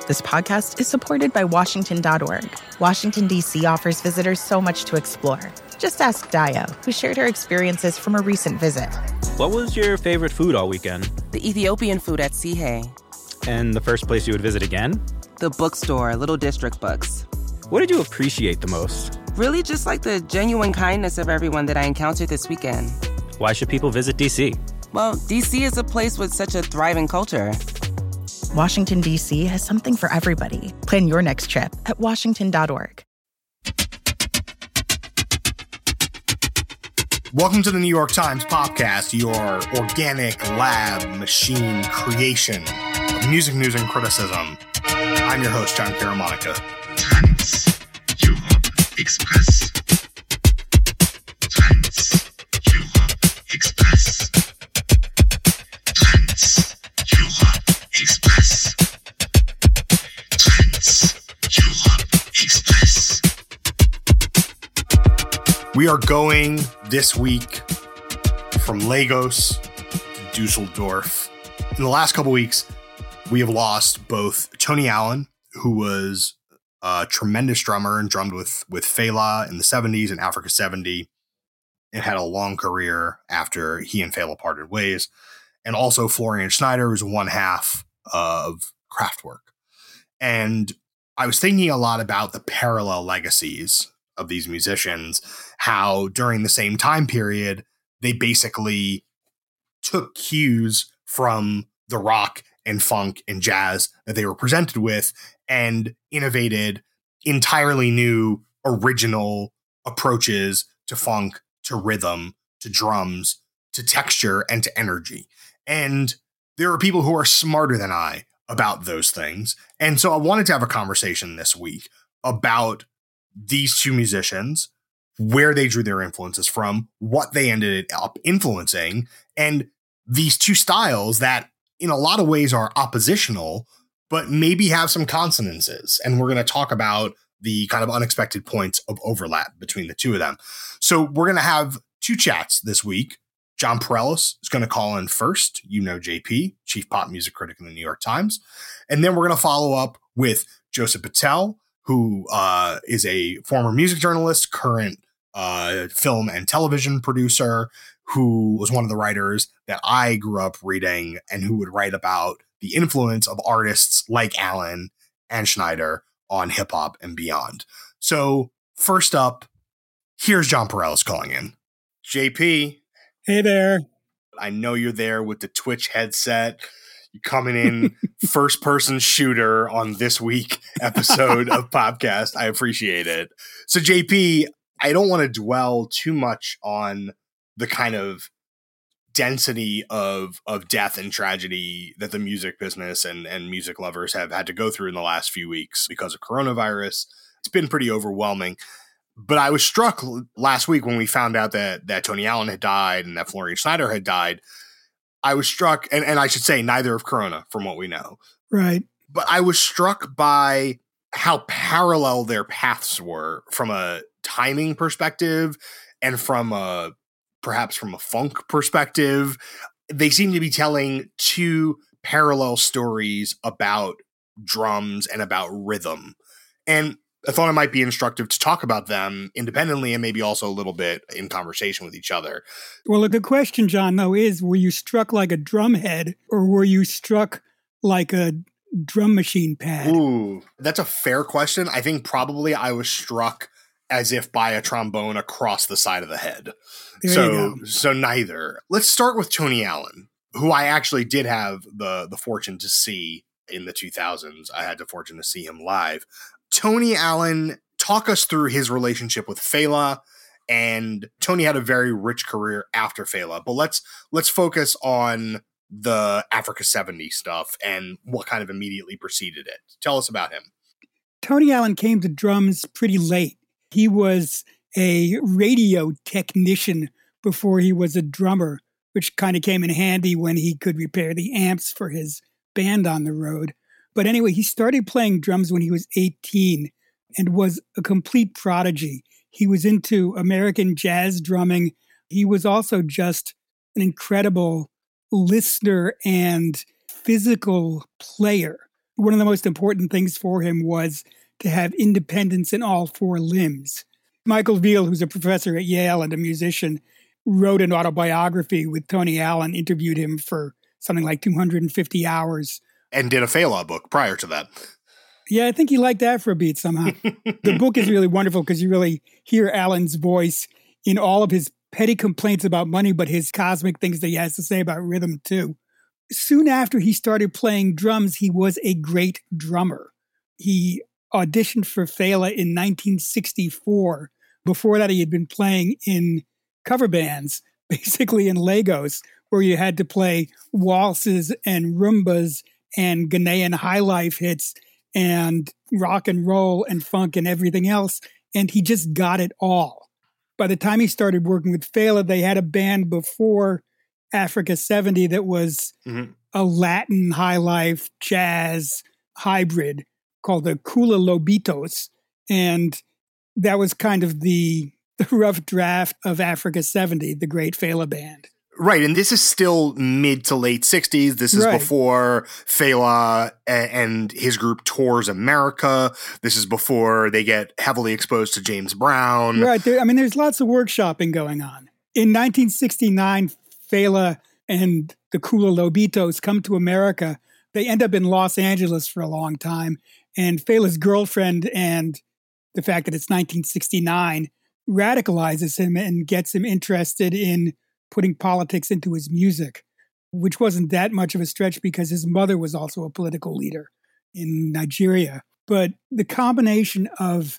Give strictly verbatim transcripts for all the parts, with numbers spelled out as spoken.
This podcast is supported by Washington dot org. Washington, D C offers visitors so much to explore. Just ask Dio, who shared her experiences from a recent visit. What was your favorite food all weekend? The Ethiopian food at Sihe. And the first place you would visit again? The bookstore, Little District Books. What did you appreciate the most? Really just like the genuine kindness of everyone that I encountered this weekend. Why should people visit D C? Well, D C is a place with such a thriving culture. Washington, D C has something for everybody. Plan your next trip at Washington dot org. Welcome to the New York Times Popcast, your organic lab machine creation of music news and criticism. I'm your host, John Caramonica. Trans Europe Express. Trans Europe Express. Trans Europe Express. Trans Europe Express. We are going this week from Lagos to Dusseldorf. In the last couple weeks, we have lost both Tony Allen, who was a tremendous drummer and drummed with, with Fela in the seventies and Africa seventy, and had a long career after he and Fela parted ways. And also Florian Schneider, who's one half of Kraftwerk. And I was thinking a lot about the parallel legacies of these musicians, how during the same time period, they basically took cues from the rock and funk and jazz that they were presented with and innovated entirely new original approaches to funk, to rhythm, to drums, to texture, and to energy. And there are people who are smarter than I about those things. And so I wanted to have a conversation this week about these two musicians, where they drew their influences from, what they ended up influencing, and these two styles that in a lot of ways are oppositional, but maybe have some consonances. And we're going to talk about the kind of unexpected points of overlap between the two of them. So we're going to have two chats this week. John Pareles is going to call in first. You know J P, chief pop music critic in the New York Times. And then we're going to follow up with Joseph Patel, who uh, is a former music journalist, current uh, film and television producer, who was one of the writers that I grew up reading and who would write about the influence of artists like Allen and Schneider on hip hop and beyond. So first up, here's John Pareles calling in. J P. Hey there. I know you're there with the Twitch headset. You're coming in first person shooter on this week episode of Popcast. I appreciate it. So J P, I don't want to dwell too much on the kind of density of of death and tragedy that the music business and, and music lovers have had to go through in the last few weeks because of coronavirus. It's been pretty overwhelming. But I was struck last week when we found out that that Tony Allen had died and that Florian Schneider had died. I was struck, and, and I should say neither of Corona from what we know. Right. But I was struck by how parallel their paths were from a timing perspective and from a perhaps from a funk perspective. They seem to be telling two parallel stories about drums and about rhythm. And I thought it might be instructive to talk about them independently and maybe also a little bit in conversation with each other. Well, the question, John, though, is were you struck like a drumhead or were you struck like a drum machine pad? Ooh, that's a fair question. I think probably I was struck as if by a trombone across the side of the head. There so, you go. so neither. Let's start with Tony Allen, who I actually did have the the fortune to see in the two thousands. I had the fortune to see him live. Tony Allen, talk us through his relationship with Fela, and Tony had a very rich career after Fela, but let's let's focus on the Africa seventy stuff and what kind of immediately preceded it. Tell us about him. Tony Allen came to drums pretty late. He was a radio technician before he was a drummer, which kind of came in handy when he could repair the amps for his band on the road. But anyway, he started playing drums when he was eighteen and was a complete prodigy. He was into American jazz drumming. He was also just an incredible listener and physical player. One of the most important things for him was to have independence in all four limbs. Michael Veal, who's a professor at Yale and a musician, wrote an autobiography with Tony Allen, interviewed him for something like two hundred fifty hours. And did a Fela book prior to that. Yeah, I think he liked Afrobeat somehow. The book is really wonderful because you really hear Allen's voice in all of his petty complaints about money, but his cosmic things that he has to say about rhythm too. Soon after he started playing drums, he was a great drummer. He auditioned for Fela in nineteen sixty-four. Before that, he had been playing in cover bands, basically in Lagos, where you had to play waltzes and rumbas and Ghanaian high life hits and rock and roll and funk and everything else. And he just got it all. By the time he started working with Fela, they had a band before Africa seventy that was mm-hmm. a Latin high life jazz hybrid called the Kula Lobitos. And that was kind of the, the rough draft of Africa seventy, the great Fela band. Right, and this is still mid to late sixties. This is right. before Fela and his group tours America. This is before they get heavily exposed to James Brown. Right, there, I mean, there's lots of workshopping going on. In nineteen sixty-nine, Fela and the Kula Lobitos come to America. They end up in Los Angeles for a long time, and Fela's girlfriend and the fact that it's nineteen sixty-nine radicalizes him and gets him interested in putting politics into his music, which wasn't that much of a stretch because his mother was also a political leader in Nigeria. But the combination of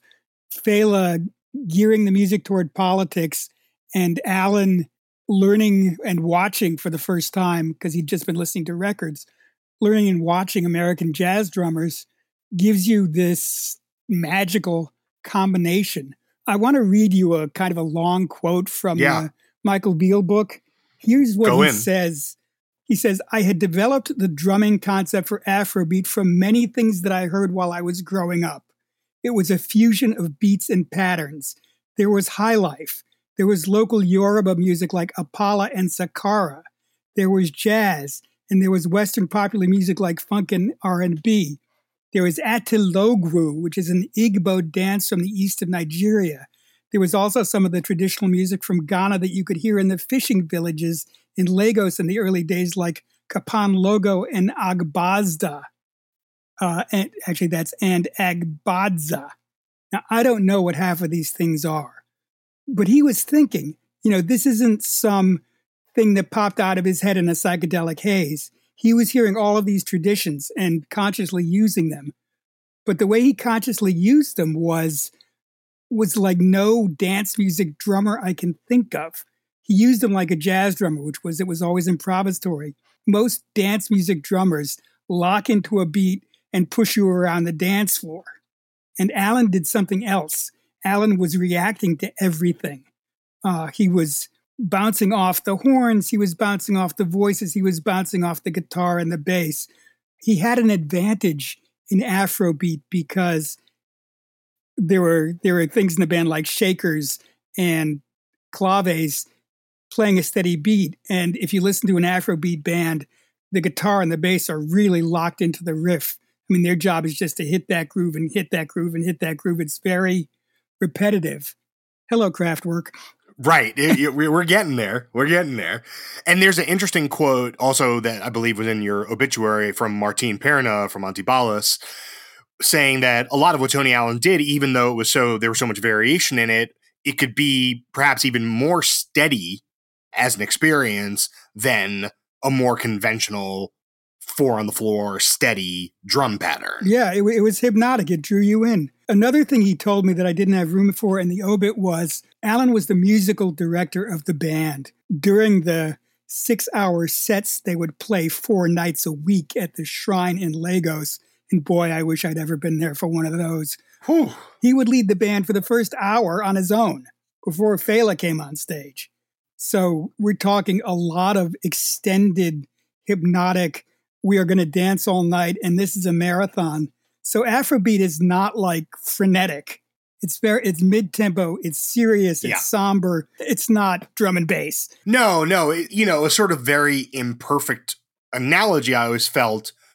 Fela gearing the music toward politics and Allen learning and watching for the first time, because he'd just been listening to records, learning and watching American jazz drummers gives you this magical combination. I want to read you a kind of a long quote from yeah. the Michael Veal book. Here's what Go he in. says. He says, I had developed the drumming concept for Afrobeat from many things that I heard while I was growing up. It was a fusion of beats and patterns. There was high life. There was local Yoruba music like Apala and Sakara. There was jazz, and there was Western popular music like funk and R and B. There was Atilogwu, which is an Igbo dance from the east of Nigeria. There was also some of the traditional music from Ghana that you could hear in the fishing villages in Lagos in the early days, like Kapan Logo and Agbazda. Uh, and actually, that's and Agbadza. Now, I don't know what half of these things are, but he was thinking, you know, this isn't some thing that popped out of his head in a psychedelic haze. He was hearing all of these traditions and consciously using them. But the way he consciously used them was was like no dance music drummer I can think of. He used them like a jazz drummer, which was, it was always improvisatory. Most dance music drummers lock into a beat and push you around the dance floor. And Allen did something else. Allen was reacting to everything. Uh, he was bouncing off the horns. He was bouncing off the voices. He was bouncing off the guitar and the bass. He had an advantage in Afrobeat because there were there were things in the band like shakers and claves playing a steady beat. And if you listen to an Afrobeat band, the guitar and the bass are really locked into the riff. I mean, their job is just to hit that groove and hit that groove and hit that groove. It's very repetitive. Hello, Kraftwerk. Right. It, it, we're getting there. We're getting there. And there's an interesting quote also that I believe was in your obituary from Martin Perna from Antibalas, saying that a lot of what Tony Allen did, even though it was so there was so much variation in it, it could be perhaps even more steady as an experience than a more conventional four on the floor, steady drum pattern. Yeah, it, it was hypnotic. It drew you in. Another thing he told me that I didn't have room for in the obit was Allen was the musical director of the band. During the six-hour sets they would play four nights a week at the Shrine in Lagos, and boy, I wish I'd ever been there for one of those. Whew. He would lead the band for the first hour on his own before Fela came on stage. So we're talking a lot of extended, hypnotic, we are going to dance all night, and this is a marathon. So Afrobeat is not like frenetic. It's very, it's mid-tempo, it's serious, it's yeah. somber. It's not drum and bass. No, no. It, you know, a sort of very imperfect analogy I always felt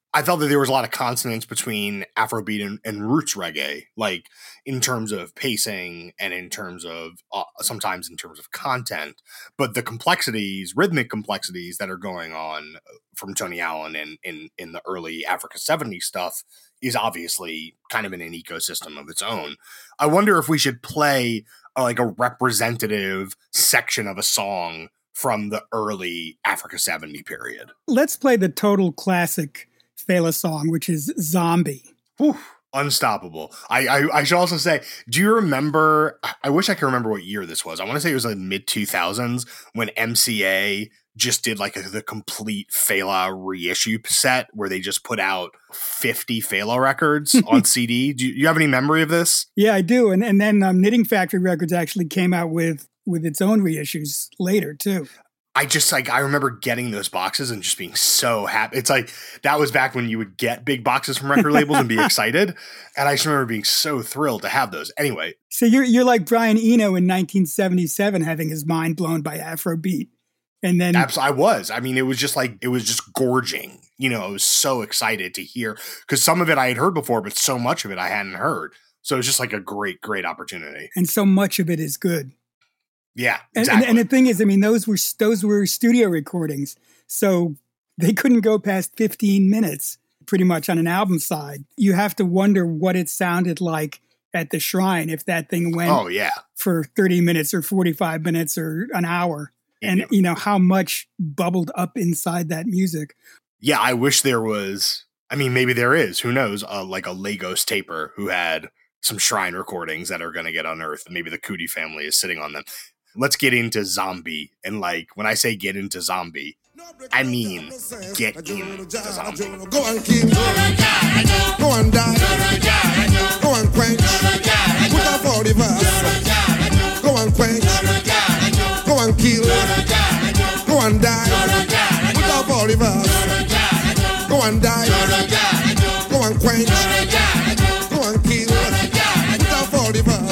I felt that there was a lot of consonance between Afrobeat and, and roots reggae, like in terms of pacing and in terms of uh, sometimes in terms of content, but the complexities, rhythmic complexities that are going on from Tony Allen in, in, in the early Africa seventies stuff is obviously kind of in an ecosystem of its own. I wonder if we should play uh, like a representative section of a song from the early Africa seventy period. Let's play the total classic Fela song, which is Zombie. Whew, unstoppable. I, I I should also say, do you remember, I wish I could remember what year this was. I want to say it was like mid two thousands when M C A just did like a, the complete Fela reissue set where they just put out fifty Fela records on C D. Do you, you have any memory of this? Yeah, I do. And and then um, Knitting Factory Records actually came out with with its own reissues later too. I just like, I remember getting those boxes and just being so happy. It's like, that was back when you would get big boxes from record labels and be excited. And I just remember being so thrilled to have those. Anyway. So you're, you're like Brian Eno in nineteen seventy-seven, having his mind blown by Afrobeat. And then Absolutely, I was, I mean, it was just like, it was just gorging. You know, I was so excited to hear, because some of it I had heard before, but so much of it I hadn't heard. So it was just like a great, great opportunity. And so much of it is good. Yeah, exactly. And, and, and the thing is, I mean, those were those were studio recordings, so they couldn't go past fifteen minutes, pretty much on an album side. You have to wonder what it sounded like at the Shrine if that thing went oh, yeah. for thirty minutes or forty-five minutes or an hour, and yeah. you know how much bubbled up inside that music. Yeah, I wish there was. I mean, maybe there is. Who knows? Uh, like a Lagos taper who had some Shrine recordings that are going to get unearthed. Maybe the Cootie family is sitting on them. Let's get into Zombie. And like, when I say get into Zombie, I mean get into Zombie. Go and kill. Go and die. Go and quench. Put up all the verse. Go and quench. Go and kill. Go and die. Put up all the verse. Go and die. Go and quench. Go and kill. Put up all the verse.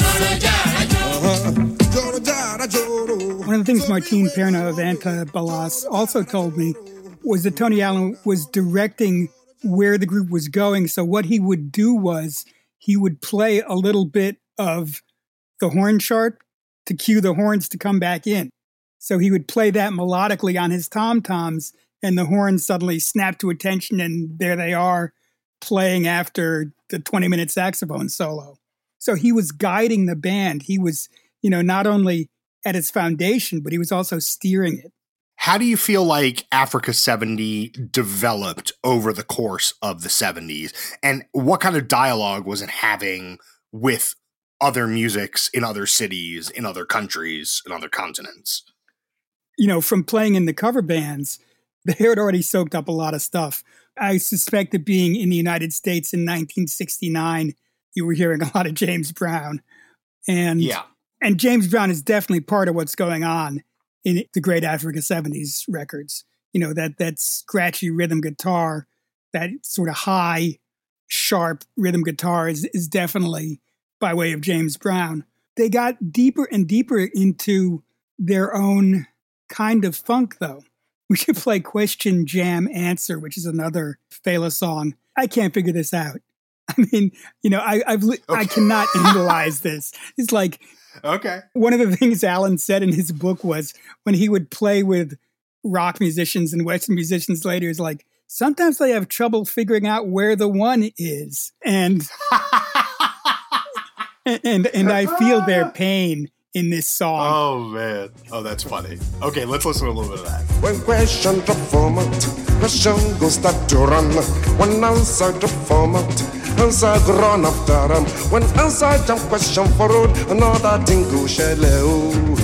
One of the things Martine Perna of Antibalas also told me was that Tony Allen was directing where the group was going. So what he would do was he would play a little bit of the horn chart to cue the horns to come back in. So he would play that melodically on his tom-toms, and the horns suddenly snap to attention, and there they are playing after the twenty-minute saxophone solo. So he was guiding the band. He was, you know, not only at its foundation, but he was also steering it. How do you feel like Africa seventy developed over the course of the seventies? And what kind of dialogue was it having with other musics in other cities, in other countries, in other continents? You know, from playing in the cover bands, they had already soaked up a lot of stuff. I suspect that being in the United States in nineteen sixty-nine, you were hearing a lot of James Brown. And yeah. And James Brown is definitely part of what's going on in the Great Africa seventies records. You know, that that scratchy rhythm guitar, that sort of high, sharp rhythm guitar is, is definitely by way of James Brown. They got deeper and deeper into their own kind of funk, though. We should play Question, Jam, Answer, which is another Fela song. I can't figure this out. I mean, you know, I I've, okay. I cannot analyze this. It's like... Okay. One of the things Alan said in his book was when he would play with rock musicians and Western musicians later, is like, sometimes they have trouble figuring out where the one is. And and and I feel their pain in this song. Oh, man. Oh, that's funny. Okay, let's listen to a little bit of that. When question to format, question goes start to run. When answer to format, answer go run after them. When answer jump question forward, another thing go shell out.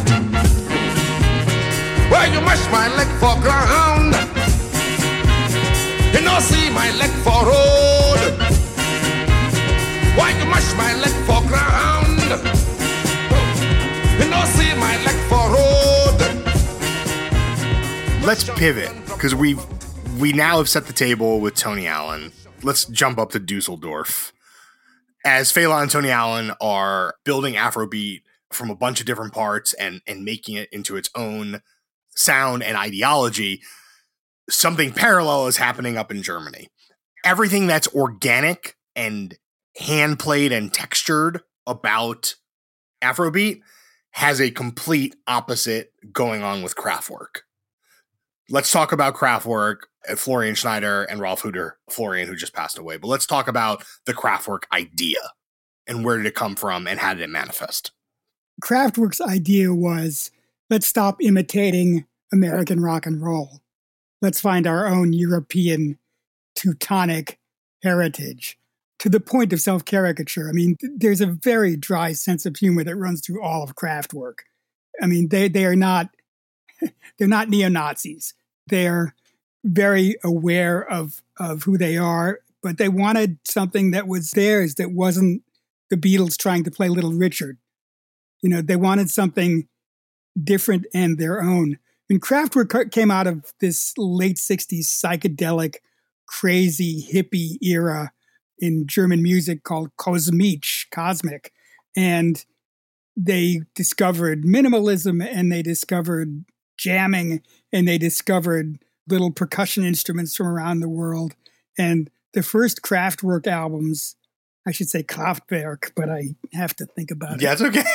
Where you mash my leg for ground, you know see my leg for road. Why you mash my leg for ground? You know, see my leg for road. Let's pivot, because we've we now have set the table with Tony Allen. Let's jump up to Dusseldorf. As Fela and Tony Allen are building Afrobeat from a bunch of different parts and, and making it into its own sound and ideology, something parallel is happening up in Germany. everything that's organic and hand played and textured about Afrobeat has a complete opposite going on with Kraftwerk. Let's talk about Kraftwerk, Florian Schneider and Ralph Hooter, Florian, who just passed away. But let's talk about the Kraftwerk idea and where did it come from and how did it manifest? Kraftwerk's idea was, let's stop imitating American rock and roll. Let's find our own European Teutonic heritage, to the point of self-caricature. I mean, there's a very dry sense of humor that runs through all of Kraftwerk. I mean, they they are not they're not neo-Nazis. They're very aware of of who they are, but they wanted something that was theirs, that wasn't the Beatles trying to play Little Richard. You know, they wanted something different and their own. And Kraftwerk came out of this late sixties psychedelic, crazy hippie era in German music called Kosmic, cosmic. And they discovered minimalism, and they discovered jamming, and they discovered little percussion instruments from around the world. And the first Kraftwerk albums, I should say Kraftwerk, but I have to think about it. Yeah, it's okay.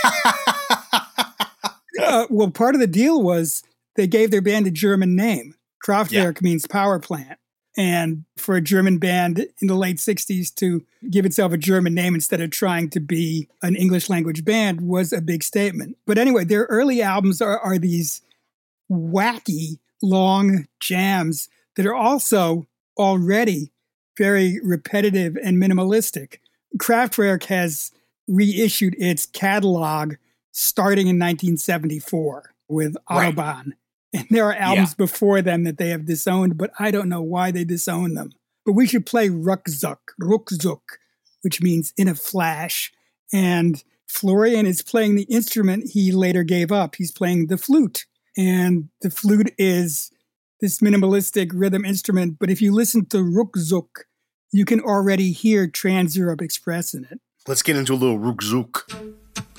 uh, well, part of the deal was they gave their band a German name. Kraftwerk yeah. means power plant. And for a German band in the late sixties to give itself a German name instead of trying to be an English language band was a big statement. But anyway, their early albums are, are these wacky, long jams that are also already very repetitive and minimalistic. Kraftwerk has reissued its catalog starting in nineteen seventy-four with Autobahn. Right. And there are albums yeah. before them that they have disowned, but I don't know why they disown them. But we should play Ruckzuck, Ruckzuck, which means in a flash. And Florian is playing the instrument he later gave up. He's playing the flute. And the flute is this minimalistic rhythm instrument. But if you listen to Ruckzuck, you can already hear Trans Europe Express in it. Let's get into a little Ruckzuck.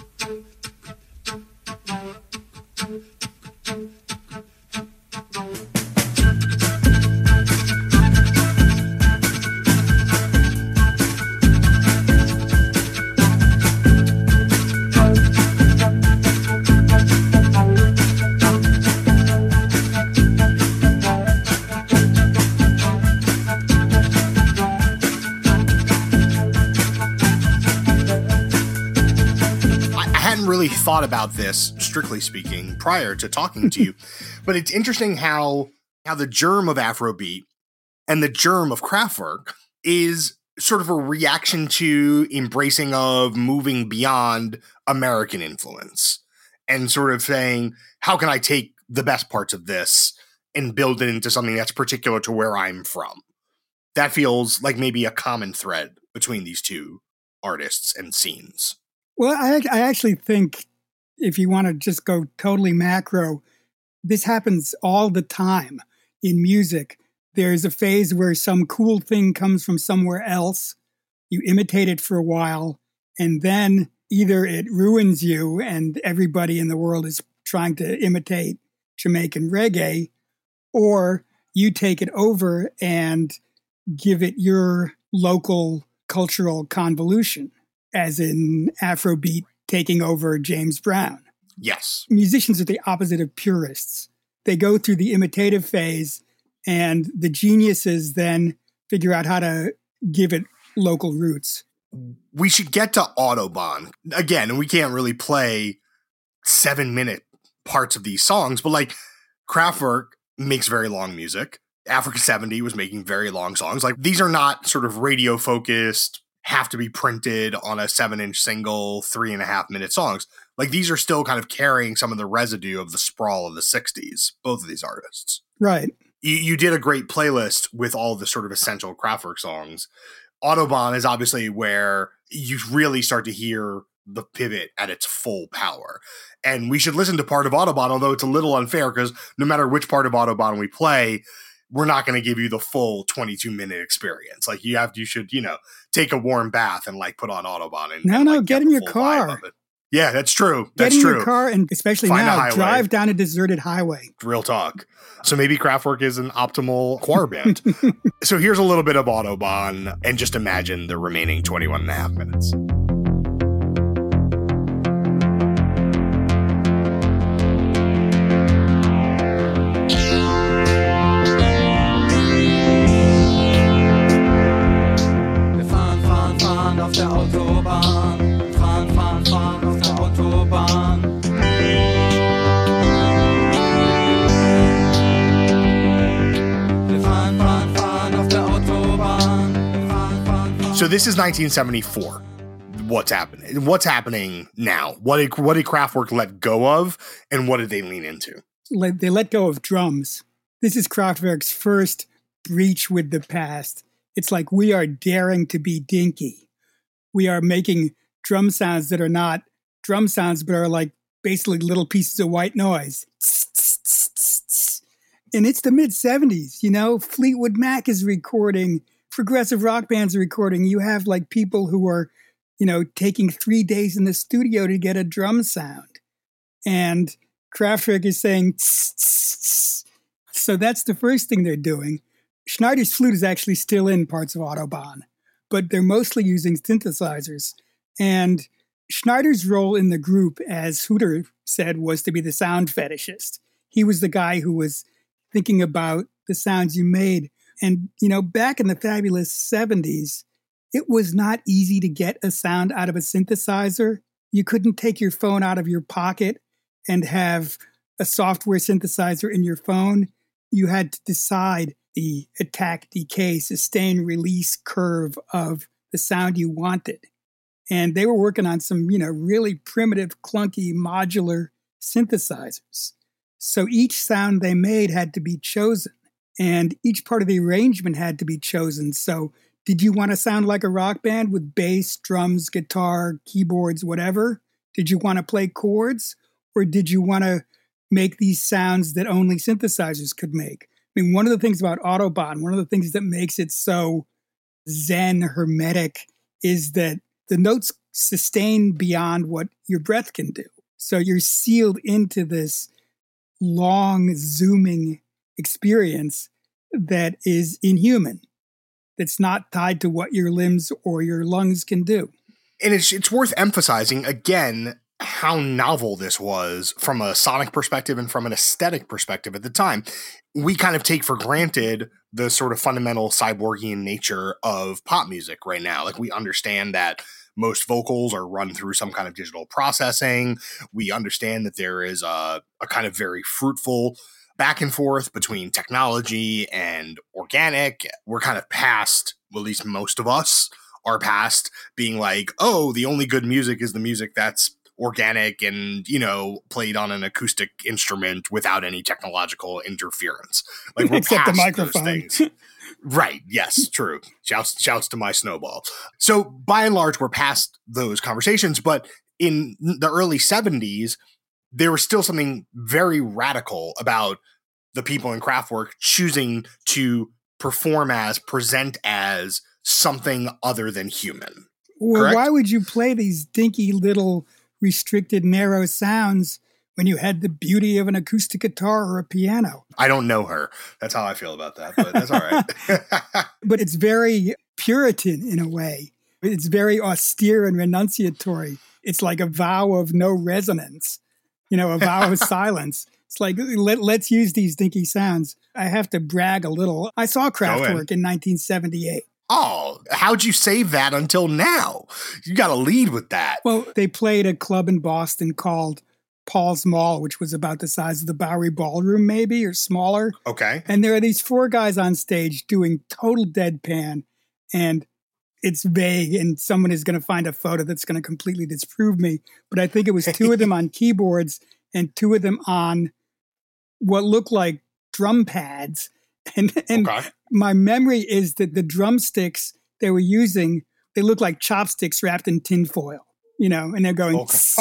Really thought about this, strictly speaking, prior to talking to you, but it's interesting how how the germ of Afrobeat and the germ of Kraftwerk is sort of a reaction to embracing of moving beyond American influence and sort of saying, how can I take the best parts of this and build it into something that's particular to where I'm from? That feels like maybe a common thread between these two artists and scenes. Well, I, I actually think if you want to just go totally macro, this happens all the time in music. There's a phase where some cool thing comes from somewhere else. You imitate it for a while, and then either it ruins you and everybody in the world is trying to imitate Jamaican reggae, or you take it over and give it your local cultural convolution, as in Afrobeat taking over James Brown. Yes. Musicians are the opposite of purists. They go through the imitative phase, and the geniuses then figure out how to give it local roots. We should get to Autobahn. Again, we can't really play seven-minute parts of these songs, but like Kraftwerk makes very long music. Africa seventy was making very long songs. Like, these are not sort of radio-focused, have to be printed on a seven-inch single, three and a half minute songs. Like, these are still kind of carrying some of the residue of the sprawl of the sixties, both of these artists. Right. You, you did a great playlist with all the sort of essential Kraftwerk songs. Autobahn is obviously where you really start to hear the pivot at its full power. And we should listen to part of Autobahn, although it's a little unfair because no matter which part of Autobahn we play, we're not going to give you the full twenty-two minute experience. Like, you have, you should, you know, take a warm bath and like put on Autobahn. And, no, and, no, like, get, get in your car. Yeah, that's true. That's Get in true. your car and especially Find a now, highway. drive down a deserted highway. Real talk. So maybe Kraftwerk is an optimal choir band. So here's a little bit of Autobahn, and just imagine the remaining twenty-one and a half minutes. Wir fahren, fahren, fahren auf der Autobahn. Fahren, fahren, fahren auf der Autobahn. Wir fahren, fahren, fahren auf der Autobahn. Wir fahren, fahren, fahren. So this is nineteen seventy-four. What's happening? What's happening now? What did what did Kraftwerk let go of, and what did they lean into? Let- They let go of drums. This is Kraftwerk's first breach with the past. It's like we are daring to be dinky. We are making drum sounds that are not drum sounds, but are like basically little pieces of white noise. And it's the mid seventies, you know, Fleetwood Mac is recording, progressive rock bands are recording. You have like people who are, you know, taking three days in the studio to get a drum sound. And Kraftwerk is saying, tss, tss, tss. So that's the first thing they're doing. Schneider's flute is actually still in parts of Autobahn, but they're mostly using synthesizers. And Schneider's role in the group, as Hooter said, was to be the sound fetishist. He was the guy who was thinking about the sounds you made. And, you know, back in the fabulous seventies, it was not easy to get a sound out of a synthesizer. You couldn't take your phone out of your pocket and have a software synthesizer in your phone. You had to decide the attack, decay, sustain, release curve of the sound you wanted. And they were working on some, you know, really primitive, clunky, modular synthesizers. So each sound they made had to be chosen, and each part of the arrangement had to be chosen. So did you want to sound like a rock band with bass, drums, guitar, keyboards, whatever? Did you want to play chords? Or did you want to make these sounds that only synthesizers could make? I mean, one of the things about Autobahn, one of the things that makes it so zen, hermetic, is that the notes sustain beyond what your breath can do. So you're sealed into this long, zooming experience that is inhuman, that's not tied to what your limbs or your lungs can do. And it's it's worth emphasizing, again, how novel this was from a sonic perspective and from an aesthetic perspective at the time. We kind of take for granted the sort of fundamental cyborgian nature of pop music right now. Like, we understand that most vocals are run through some kind of digital processing. We understand that there is a, a kind of very fruitful back and forth between technology and organic. We're kind of past, well, at least most of us are past being like, oh, the only good music is the music that's organic and, you know, played on an acoustic instrument without any technological interference. Like, we're Except the past microphone. those things. Right. Yes, true. Shouts, shouts to my snowball. So by and large, we're past those conversations. But in the early seventies, there was still something very radical about the people in Kraftwerk choosing to perform as, present as something other than human. Well, Correct? why would you play these dinky little restricted, narrow sounds when you had the beauty of an acoustic guitar or a piano? I don't know her. That's how I feel about that, but that's all right. But it's very Puritan in a way. It's very austere and renunciatory. It's like a vow of no resonance, you know, a vow of silence. It's like, let, let's use these dinky sounds. I have to brag a little. I saw Kraftwerk in nineteen seventy-eight. Oh, how'd you save that until now? You got to lead with that. Well, they played a club in Boston called Paul's Mall, which was about the size of the Bowery Ballroom, maybe, or smaller. Okay. And there are these four guys on stage doing total deadpan, and it's vague, and someone is going to find a photo that's going to completely disprove me. But I think it was two of them on keyboards and two of them on what looked like drum pads. And, and Okay. my memory is that the drumsticks they were using, they look like chopsticks wrapped in tinfoil, you know, and they're going, Okay.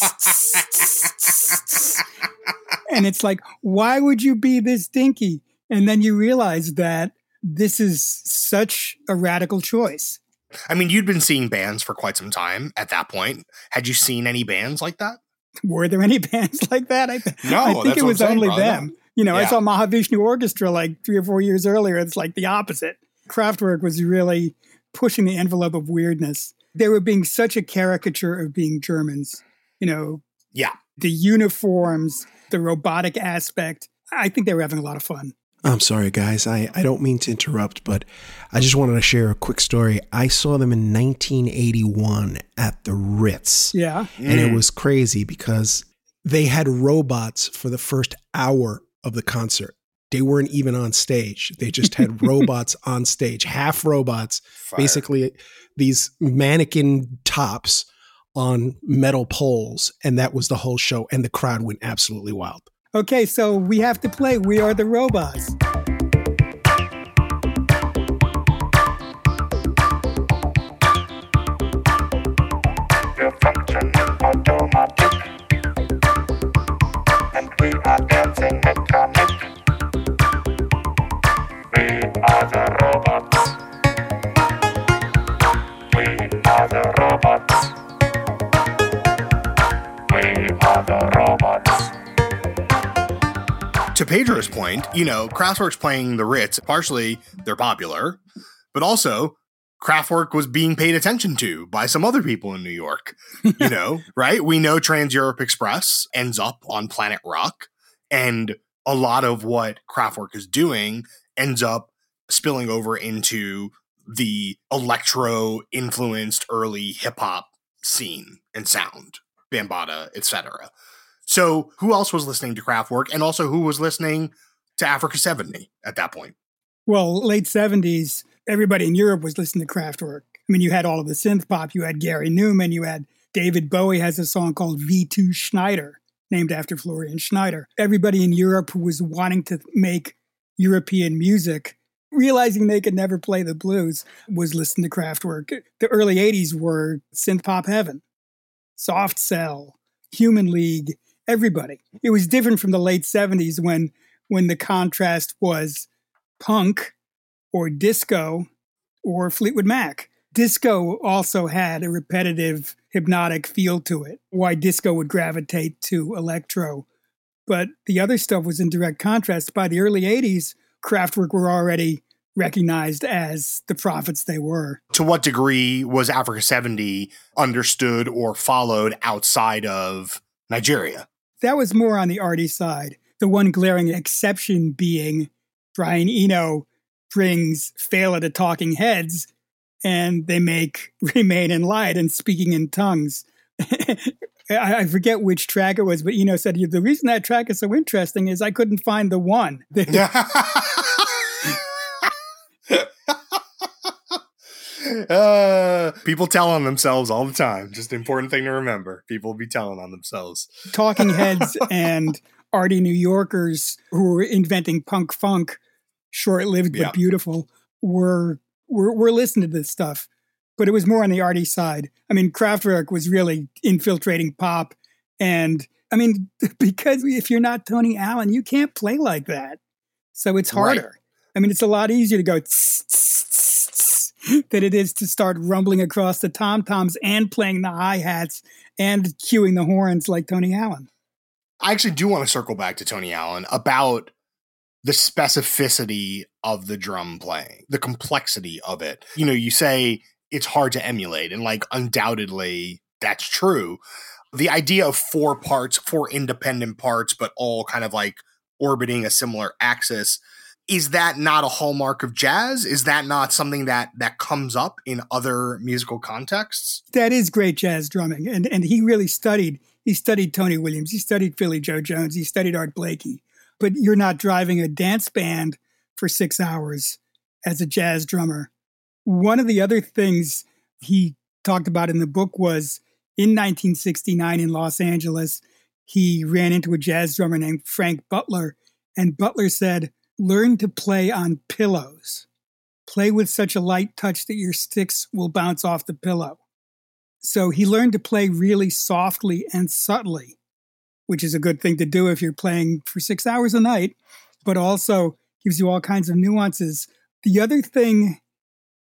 and it's like, why would you be this dinky? And then you realize that this is such a radical choice. I mean, you'd been seeing bands for quite some time at that point. Had you seen any bands like that? Were there any bands like that? I, th- No, I think that's it what was I'm saying, only brother. them. You know, I Yeah. saw Mahavishnu Orchestra like three or four years earlier. It's like the opposite. Kraftwerk was really pushing the envelope of weirdness. They were being such a caricature of being Germans. You know, Yeah. the uniforms, the robotic aspect. I think they were having a lot of fun. I'm sorry, guys. I, I don't mean to interrupt, but I just wanted to share a quick story. I saw them in nineteen eighty-one at the Ritz. Yeah. And it was crazy because they had robots for the first hour of the concert. They weren't even on stage. They just had robots on stage, half robots, Fire. basically these mannequin tops on metal poles. And that was the whole show. And the crowd went absolutely wild. Okay, so we have to play We Are the Robots. We're functioning automatic, and we are dancing mechanic. We are the robots. We are the robots. We are the robots. To Pedro's point, you know, Kraftwerk's playing the Ritz. Partially, they're popular, but also Kraftwerk was being paid attention to by some other people in New York. You know, right? We know Trans Europe Express ends up on Planet Rock, and a lot of what Kraftwerk is doing ends up spilling over into the electro-influenced early hip-hop scene and sound, Bambaataa, et cetera. So who else was listening to Kraftwerk, and also who was listening to Africa seventy at that point? Well, late seventies, everybody in Europe was listening to Kraftwerk. I mean, you had all of the synth pop. You had Gary Newman. You had David Bowie has a song called V two Schneider, named after Florian Schneider. Everybody in Europe who was wanting to make European music, realizing they could never play the blues, was listening to Kraftwerk. The early eighties were synth pop heaven. Soft Cell, Human League, everybody. It was different from the late seventies when when the contrast was punk or disco or Fleetwood Mac. Disco also had a repetitive, hypnotic feel to it. Why disco would gravitate to electro. But the other stuff was in direct contrast. By the early eighties, Kraftwerk were already recognized as the prophets they were. To what degree was Africa seventy understood or followed outside of Nigeria? That was more on the arty side. The one glaring exception being Brian Eno brings Fail at a Talking Heads, and they make Remain in Light and Speaking in Tongues. I, I forget which track it was, but Eno said, the reason that track is so interesting is I couldn't find the one. uh, people tell on themselves all the time. Just an important thing to remember. People be telling on themselves. Talking Heads and arty New Yorkers who were inventing punk funk, short-lived but Yeah. beautiful, were, were were listening to this stuff. But it was more on the arty side. I mean, Kraftwerk was really infiltrating pop. And, I mean, because if you're not Tony Allen, you can't play like that. So it's harder. Right. I mean, it's a lot easier to go tss, tss, tss, tss, than it is to start rumbling across the tom-toms and playing the hi-hats and cueing the horns like Tony Allen. I actually do want to circle back to Tony Allen about the specificity of the drum playing, the complexity of it. You know, you say it's hard to emulate, and like undoubtedly that's true. The idea of four parts, four independent parts, but all kind of like orbiting a similar axis, is that not a hallmark of jazz? Is that not something that that comes up in other musical contexts? That is great jazz drumming. And and he really studied, he studied Tony Williams, he studied Philly Joe Jones, he studied Art Blakey. But you're not driving a dance band for six hours as a jazz drummer. One of the other things he talked about in the book was in nineteen sixty-nine in Los Angeles, he ran into a jazz drummer named Frank Butler, and Butler said, learn to play on pillows. Play with such a light touch that your sticks will bounce off the pillow. So he learned to play really softly and subtly, which is a good thing to do if you're playing for six hours a night, but also gives you all kinds of nuances. The other thing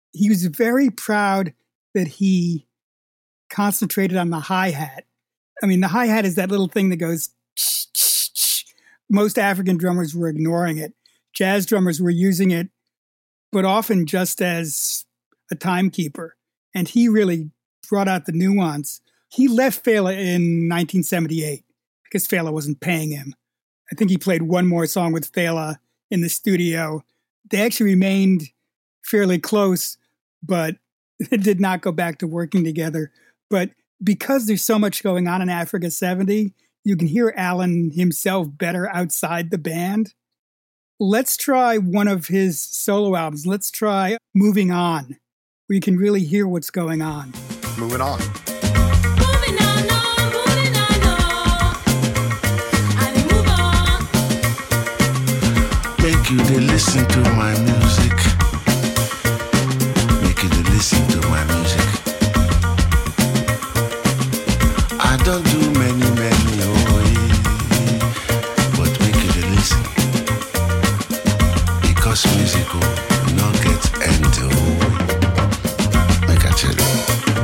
he was very proud that he concentrated on the hi-hat. I mean, the hi-hat is that little thing that goes, ch, ch, ch. Most African drummers were ignoring it. Jazz drummers were using it, but often just as a timekeeper. And he really brought out the nuance. He left Fela in nineteen seventy-eight because Fela wasn't paying him. I think he played one more song with Fela in the studio. They actually remained fairly close, but did not go back to working together. But because there's so much going on in Africa seventy, you can hear Alan himself better outside the band. Let's try one of his solo albums. Let's try Moving On, where you can really hear what's going on. Moving on. Moving on, on, moving on, on. I move on. Make you they listen to my music. Make you they listen to my music. I don't do many, many, oh yeah. But make you they listen. Because music will not get end, oh. Like I tell you.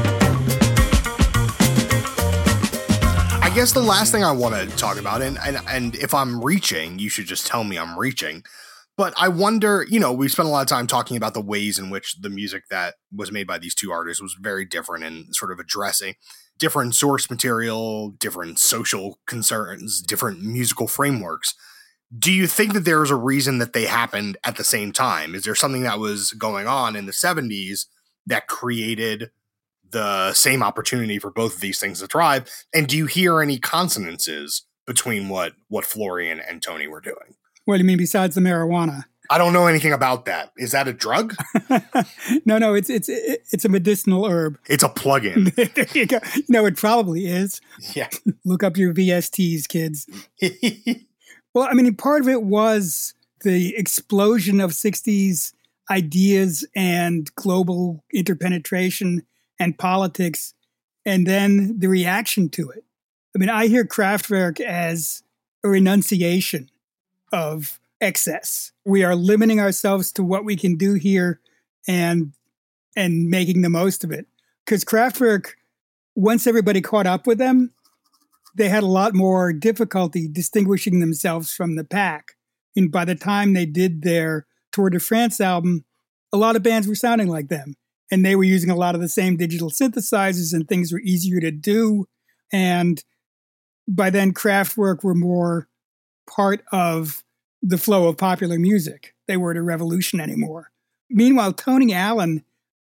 I guess the last thing I want to talk about, and, and and if I'm reaching, you should just tell me I'm reaching. But I wonder, you know, we spent a lot of time talking about the ways in which the music that was made by these two artists was very different and sort of addressing different source material, different social concerns, different musical frameworks. Do you think that there is a reason that they happened at the same time? Is there something that was going on in the seventies that created the same opportunity for both of these things to thrive? And do you hear any consonances between what, what Florian and Tony were doing? What do you mean besides the marijuana? I don't know anything about that. Is that a drug? no, no, it's it's it's a medicinal herb. It's a plug-in. There you go. No, it probably is. Yeah. Look up your V S Ts, kids. Well, I mean, part of it was the explosion of sixties ideas and global interpenetration and politics, and then the reaction to it. I mean, I hear Kraftwerk as a renunciation of excess. We are limiting ourselves to what we can do here and and making the most of it. Because Kraftwerk, once everybody caught up with them, they had a lot more difficulty distinguishing themselves from the pack. And by the time they did their Tour de France album, a lot of bands were sounding like them. And they were using a lot of the same digital synthesizers and things were easier to do. And by then, Kraftwerk were more part of the flow of popular music. They weren't a revolution anymore. Meanwhile, Tony Allen,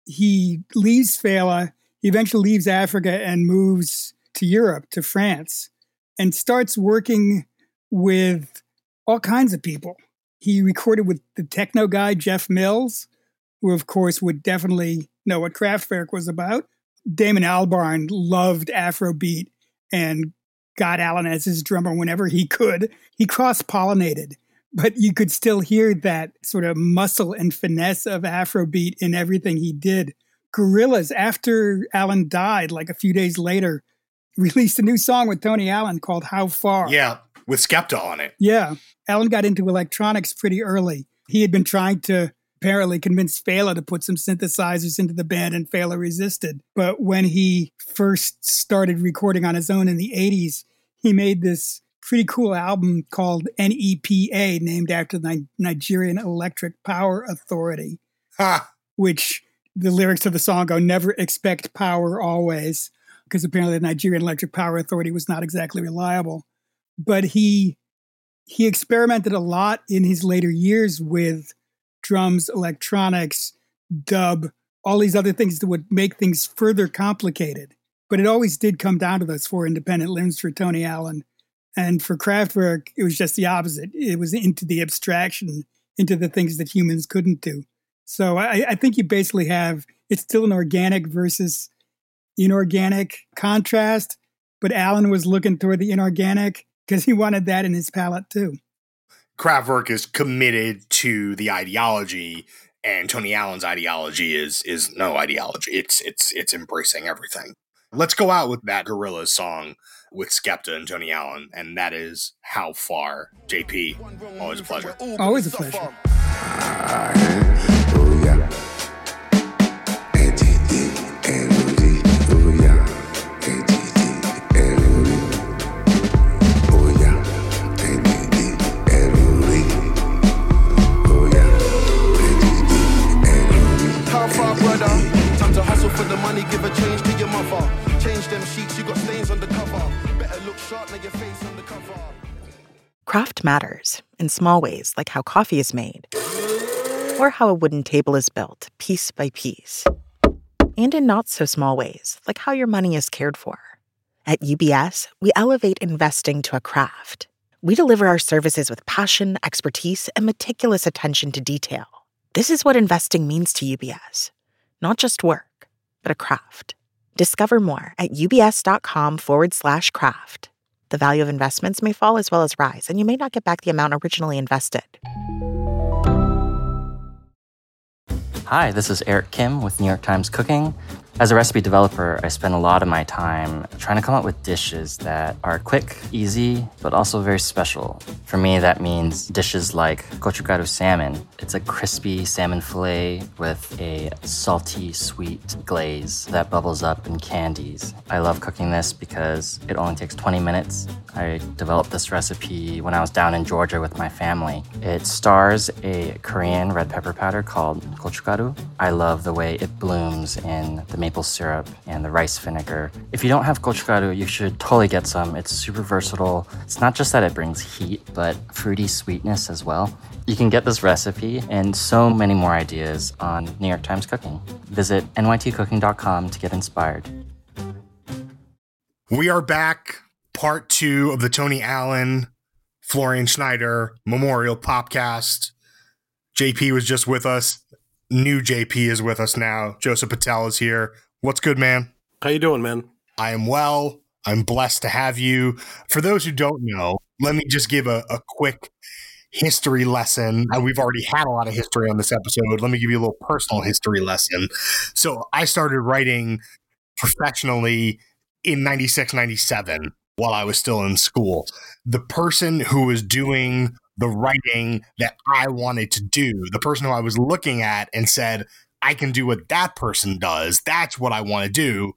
he leaves Fela, he eventually leaves Africa and moves to Europe, to France, and starts working with all kinds of people. He recorded with the techno guy, Jeff Mills, who of course would definitely know what Kraftwerk was about. Damon Albarn loved Afrobeat and got Allen as his drummer whenever he could. He cross-pollinated, but you could still hear that sort of muscle and finesse of Afrobeat in everything he did. Gorillaz, after Allen died, like a few days later, released a new song with Tony Allen called How Far? Yeah, with Skepta on it. Yeah. Allen got into electronics pretty early. He had been trying to apparently convince Fela to put some synthesizers into the band, and Fela resisted. But when he first started recording on his own in the eighties, he made this pretty cool album called N E P A, named after the Nigerian Electric Power Authority, ha. Which the lyrics of the song go, never expect power always, because apparently the Nigerian Electric Power Authority was not exactly reliable. But he he experimented a lot in his later years with drums, electronics, dub, all these other things that would make things further complicated. But it always did come down to those four independent limbs for Tony Allen. And for Kraftwerk, it was just the opposite. It was into the abstraction, into the things that humans couldn't do. So I, I think you basically have, it's still an organic versus inorganic contrast, but Allen was looking toward the inorganic because he wanted that in his palette too. Kraftwerk is committed to the ideology, and Tony Allen's ideology is is no ideology. It's it's it's embracing everything. Let's go out with that Gorillaz song with Skepta and Tony Allen, and that is How Far. J P, always a pleasure. Always a pleasure. Oh, yeah. tougher. Change them sheets, you got stains on the cover. Better look sharp than your face on the cover. Craft matters in small ways, like how coffee is made, or how a wooden table is built, piece by piece. And in not so small ways, like how your money is cared for. At U B S, we elevate investing to a craft. We deliver our services with passion, expertise, and meticulous attention to detail. This is what investing means to U B S. Not just work, but a craft. Discover more at ubs.com forward slash craft. The value of investments may fall as well as rise, and you may not get back the amount originally invested. Hi, this is Eric Kim with New York Times Cooking. As a recipe developer, I spend a lot of my time trying to come up with dishes that are quick, easy, but also very special. For me, that means dishes like gochugaru salmon. It's a crispy salmon fillet with a salty, sweet glaze that bubbles up in candies. I love cooking this because it only takes twenty minutes. I developed this recipe when I was down in Georgia with my family. It stars a Korean red pepper powder called gochugaru. I love the way it blooms in the maple syrup and the rice vinegar. If you don't have gochugaru, you should totally get some. It's super versatile. It's not just that it brings heat, but fruity sweetness as well. You can get this recipe and so many more ideas on New York Times Cooking. Visit N Y T cooking dot com to get inspired. We are back, part two of the Tony Allen, Florian Schneider Memorial Popcast. J P was just with us. New J P is with us now. Joseph Patel is here. What's good, man? How you doing, man? I am well. I'm blessed to have you. For those who don't know, let me just give a, a quick history lesson. Uh, we've already had a lot of history on this episode. Let me give you a little personal history lesson. So I started writing professionally in ninety-six, ninety-seven while I was still in school. The person who was doing the writing that I wanted to do, the person who I was looking at and said, I can do what that person does, that's what I want to do,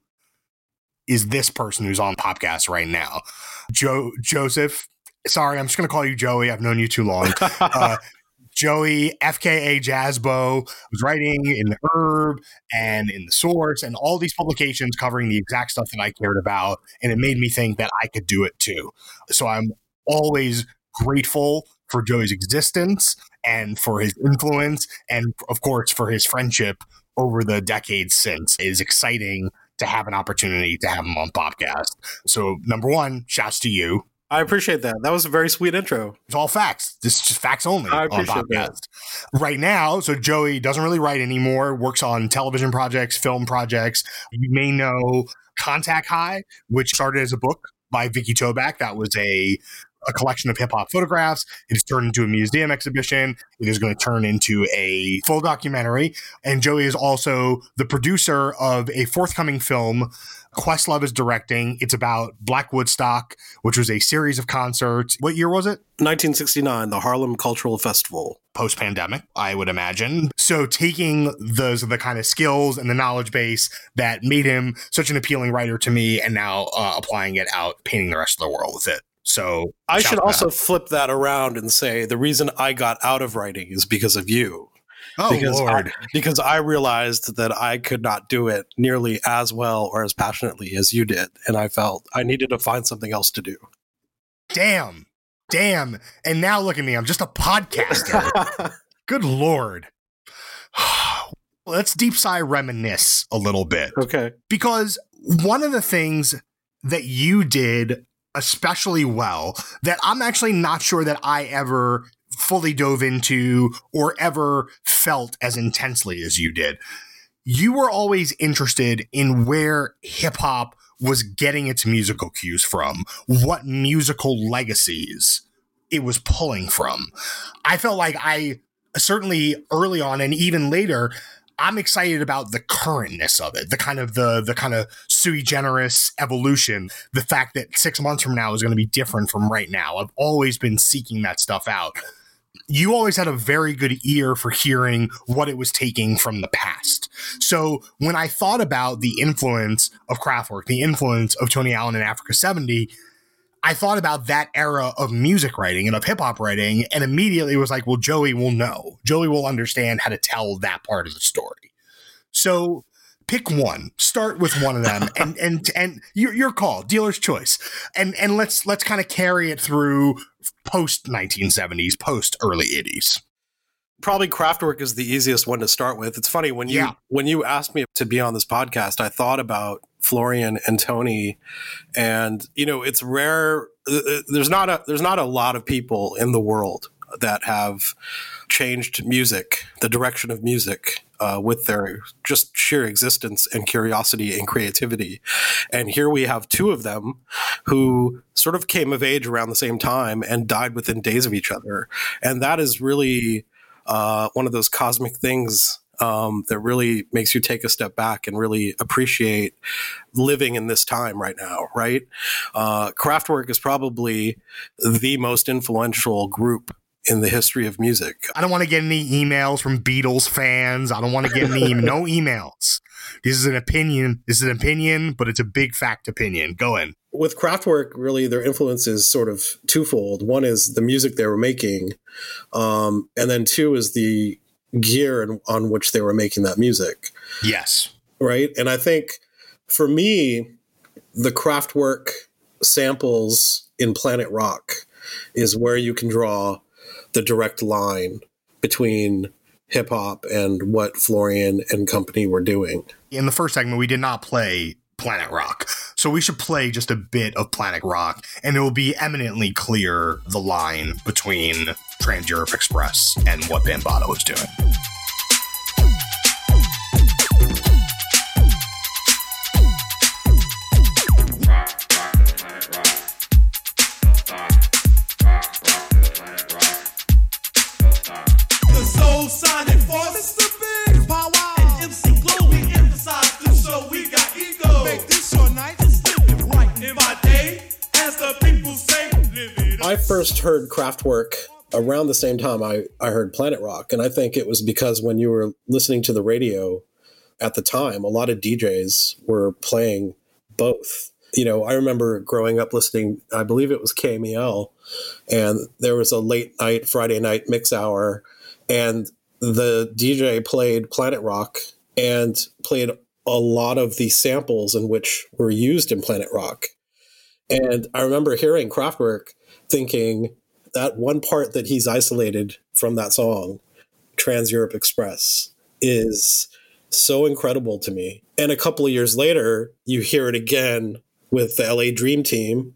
is this person who's on Popcast right now. Joe Joseph, sorry, I'm just going to call you Joey. I've known you too long. Uh, Joey, F K A Jazzbo, was writing in the Herb and in the Source and all these publications covering the exact stuff that I cared about. And it made me think that I could do it too. So I'm always grateful for Joey's existence and for his influence and, of course, for his friendship over the decades since. It is exciting to have an opportunity to have him on Popcast. So, number one, shouts to you. I appreciate that. That was a very sweet intro. It's all facts. This is just facts only I on appreciate Popcast. that. Right now, so Joey doesn't really write anymore, works on television projects, film projects. You may know Contact High, which started as a book by Vicky Toback. That was a a collection of hip-hop photographs. It is turned into a museum exhibition. It is going to turn into a full documentary. And Joey is also the producer of a forthcoming film Questlove is directing. It's about Black Woodstock, which was a series of concerts. What year was it? nineteen sixty-nine, the Harlem Cultural Festival. Post-pandemic, I would imagine. So taking those the kind of skills and the knowledge base that made him such an appealing writer to me and now uh, applying it out, painting the rest of the world with it. So I should also out. flip that around and say the reason I got out of writing is because of you. Oh, because Lord. I, because I realized that I could not do it nearly as well or as passionately as you did. And I felt I needed to find something else to do. Damn. Damn. And now look at me. I'm just a podcaster. Good Lord. Let's deep sigh reminisce a little bit. Okay. Because one of the things that you did especially well that I'm actually not sure that I ever fully dove into or ever felt as intensely as you did. You were always interested in where hip hop was getting its musical cues from, what musical legacies it was pulling from. I felt like I certainly early on and even later, I'm excited about the currentness of it, the kind of the the kind of sui generis evolution, the fact that six months from now is going to be different from right now. I've always been seeking that stuff out. You always had a very good ear for hearing what it was taking from the past. So when I thought about the influence of Kraftwerk, the influence of Tony Allen in Africa seventy, I thought about that era of music writing and of hip hop writing, and immediately was like, well, Joey will know. Joey will understand how to tell that part of the story. So pick one. Start with one of them, and and and your your call, dealer's choice, and and let's let's kind of carry it through post nineteen seventies, post early eighties. Probably Kraftwerk is the easiest one to start with. It's funny when you Yeah. when you asked me to be on this podcast, I thought about Florian and Tony, and you know, it's rare. uh, There's not a there's not a lot of people in the world that have changed music, the direction of music, uh, with their just sheer existence and curiosity and creativity. And here we have two of them who sort of came of age around the same time and died within days of each other. And that is really uh, one of those cosmic things um, that really makes you take a step back and really appreciate living in this time right now, right? Uh, Kraftwerk is probably the most influential group in the history of music. I don't want to get any emails from Beatles fans. I don't want to get any no emails. This is an opinion. This is an opinion, but it's a big fact opinion. Go in. With Kraftwerk, really, their influence is sort of twofold. One is the music they were making, um, and then two is the gear in, on which they were making that music. Yes. Right? And I think, for me, the Kraftwerk samples in Planet Rock is where you can draw the direct line between hip hop and what Florian and company were doing. In the first segment, we did not play Planet Rock. So we should play just a bit of Planet Rock, and it will be eminently clear the line between Trans Europe Express and what Bambaataa was doing. The Soul Sonic Force, the big power, and M C Glow, we emphasize this show, we got ego. Make this your night, just live it right in my day, as the people say, live it up. I first heard Kraftwerk around the same time I, I heard Planet Rock. And I think it was because when you were listening to the radio at the time, a lot of D Js were playing both. You know, I remember growing up listening, I believe it was K M E L, and there was a late night, Friday night mix hour, and the D J played Planet Rock and played a lot of the samples in which were used in Planet Rock. And I remember hearing Kraftwerk thinking that one part that he's isolated from that song, Trans Europe Express, is so incredible to me. And a couple of years later, you hear it again with the L A Dream Team,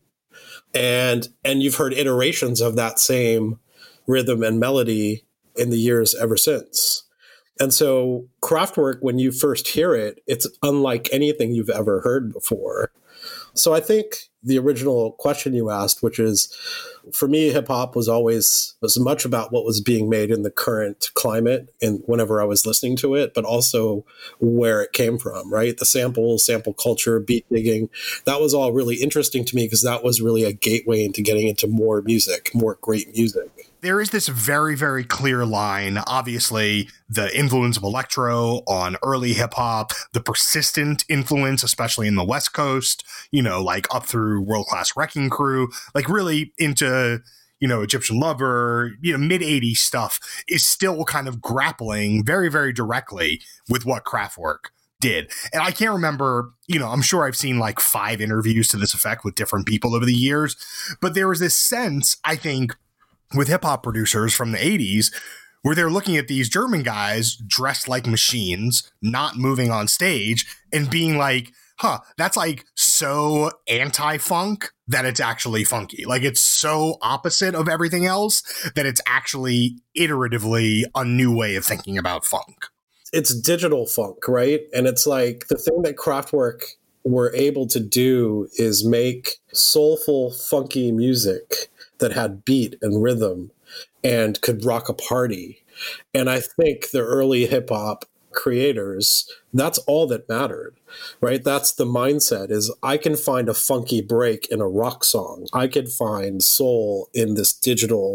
and and you've heard iterations of that same rhythm and melody in the years ever since. And so Kraftwerk, when you first hear it, it's unlike anything you've ever heard before. So I think the original question you asked, which is, for me, hip hop was always as much about what was being made in the current climate and whenever I was listening to it, but also where it came from, right? The samples, sample culture, beat digging, that was all really interesting to me because that was really a gateway into getting into more music, more great music. There is this very, very clear line. Obviously, the influence of electro on early hip hop, the persistent influence, especially in the West Coast, you know, like up through World Class Wrecking Crew, like really into, you know, Egyptian Lover, you know, mid eighties stuff is still kind of grappling very, very directly with what Kraftwerk did. And I can't remember, you know, I'm sure I've seen like five interviews to this effect with different people over the years, but there was this sense, I think, with hip hop producers from the eighties, where they're looking at these German guys dressed like machines, not moving on stage, and being like, huh, that's like so anti-funk that it's actually funky. Like it's so opposite of everything else that it's actually iteratively a new way of thinking about funk. It's digital funk, right? And it's like the thing that Kraftwerk were able to do is make soulful, funky music that had beat and rhythm and could rock a party. And I think the early hip hop creators, that's all that mattered, right? That's the mindset, is I can find a funky break in a rock song. I could find soul in this digital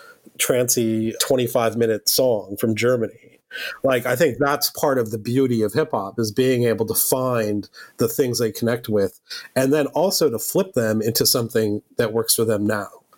trancy twenty-five minute song from Germany. Like, I think that's part of the beauty of hip hop, is being able to find the things they connect with and then also to flip them into something that works for them now.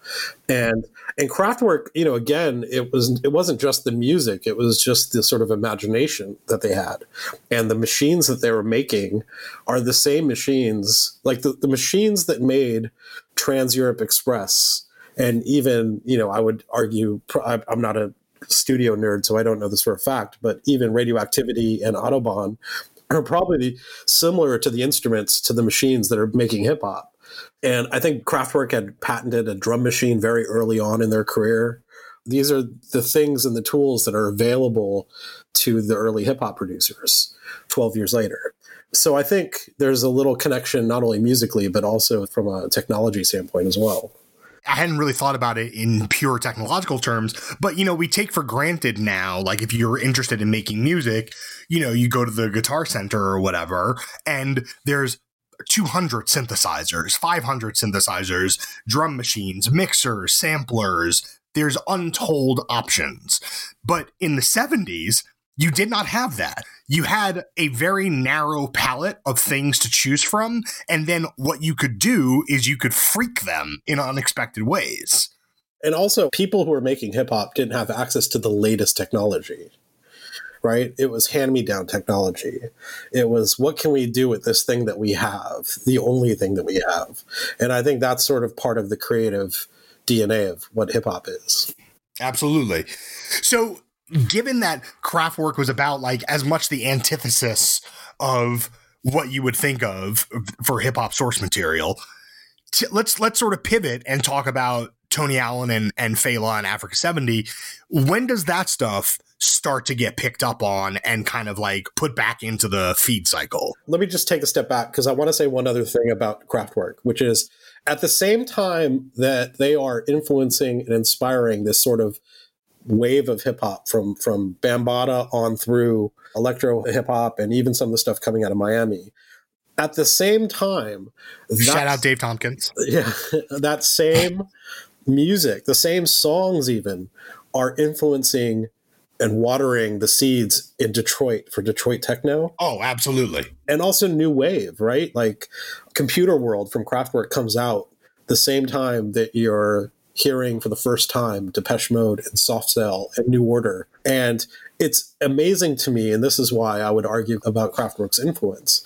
And and Kraftwerk, you know, again, it was it wasn't just the music, it was just the sort of imagination that they had. And the machines that they were making are the same machines, like the, the machines that made Trans Europe Express. And even, you know, I would argue, I'm not a studio nerd, so I don't know this for a fact, but even Radioactivity and Autobahn are probably similar to the instruments, to the machines that are making hip hop. And I think Kraftwerk had patented a drum machine very early on in their career. These are the things and the tools that are available to the early hip hop producers twelve years later. So I think there's a little connection, not only musically, but also from a technology standpoint as well. I hadn't really thought about it in pure technological terms, but, you know, we take for granted now, like if you're interested in making music, you know, you go to the Guitar Center or whatever, and there's two hundred synthesizers, five hundred synthesizers, drum machines, mixers, samplers. There's untold options. But in the seventies, you did not have that. You had a very narrow palette of things to choose from, and then what you could do is you could freak them in unexpected ways. And also, people who were making hip-hop didn't have access to the latest technology, right? It was hand-me-down technology. It was, what can we do with this thing that we have, the only thing that we have? And I think that's sort of part of the creative D N A of what hip-hop is. Absolutely. So, given that Kraftwerk was about like as much the antithesis of what you would think of for hip hop source material, t- let's let's sort of pivot and talk about Tony Allen and and Fela and Africa seventy. When does that stuff start to get picked up on and kind of like put back into the feed cycle? Let me just take a step back, because I want to say one other thing about Kraftwerk, which is at the same time that they are influencing and inspiring this sort of wave of hip hop from from Bambaataa on through electro hip hop and even some of the stuff coming out of Miami. At the same time, shout out Dave Tompkins. Yeah, that same music, the same songs even are influencing and watering the seeds in Detroit for Detroit techno. Oh, absolutely. And also new wave, right? Like Computer World from Kraftwerk comes out the same time that you're hearing for the first time Depeche Mode and Soft Cell and New Order. And it's amazing to me, and this is why I would argue about Kraftwerk's influence,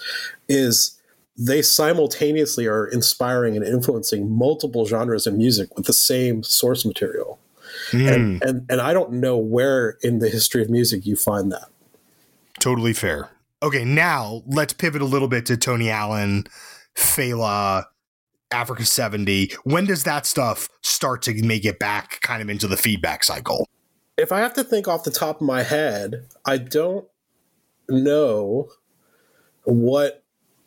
is they simultaneously are inspiring and influencing multiple genres of music with the same source material. Mm. And, and and I don't know where in the history of music you find that. Totally fair. Okay, now let's pivot a little bit to Tony Allen, Fela, Africa seventy. When does that stuff start to make it back kind of into the feedback cycle? If I have to think off the top of my head, I don't know what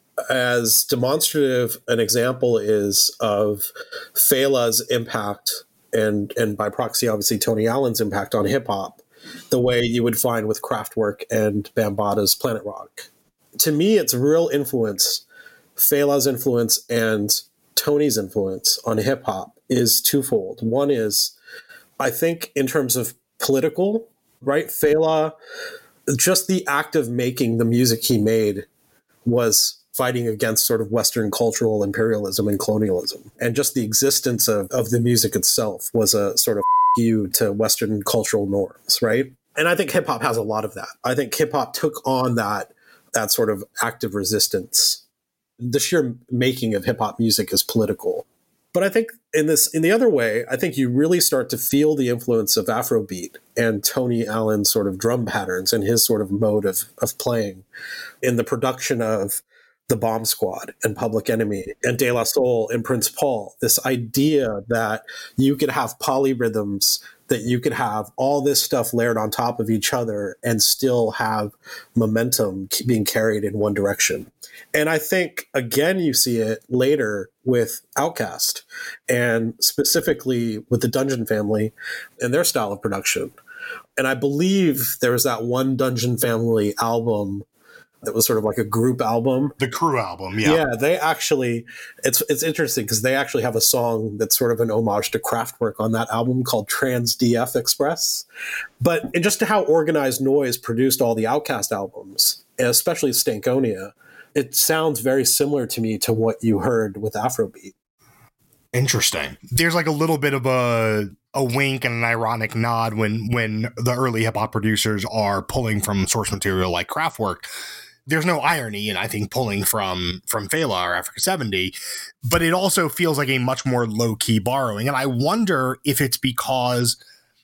as demonstrative an example is of Fela's impact and, and by proxy, obviously, Tony Allen's impact on hip hop, the way you would find with Kraftwerk and Bambaata's Planet Rock. To me, it's real influence, Fela's influence and Tony's influence on hip hop is twofold. One is, I think, in terms of political, right? Fela, just the act of making the music he made was fighting against sort of Western cultural imperialism and colonialism. And just the existence of, of the music itself was a sort of you to Western cultural norms, right? And I think hip hop has a lot of that. I think hip hop took on that, that sort of active resistance. The sheer making of hip hop music is political. But I think in this, in the other way, I think you really start to feel the influence of Afrobeat and Tony Allen's sort of drum patterns and his sort of mode of, of playing in the production of The Bomb Squad and Public Enemy and De La Soul and Prince Paul. This idea that you could have polyrhythms, that you could have all this stuff layered on top of each other and still have momentum being carried in one direction. And I think, again, you see it later with Outkast and specifically with the Dungeon Family and their style of production. And I believe there was that one Dungeon Family album that was sort of like a group album. The Crew album, yeah. Yeah, they actually, it's it's interesting because they actually have a song that's sort of an homage to Kraftwerk on that album called Trans D F Express. But and just to how Organized Noise produced all the Outkast albums, and especially Stankonia, it sounds very similar to me to what you heard with Afrobeat. Interesting. There's like a little bit of a a wink and an ironic nod when when the early hip hop producers are pulling from source material like Kraftwerk. There's no irony in, I think, pulling from from Fela or Africa seventy, but it also feels like a much more low key borrowing. And I wonder if it's because,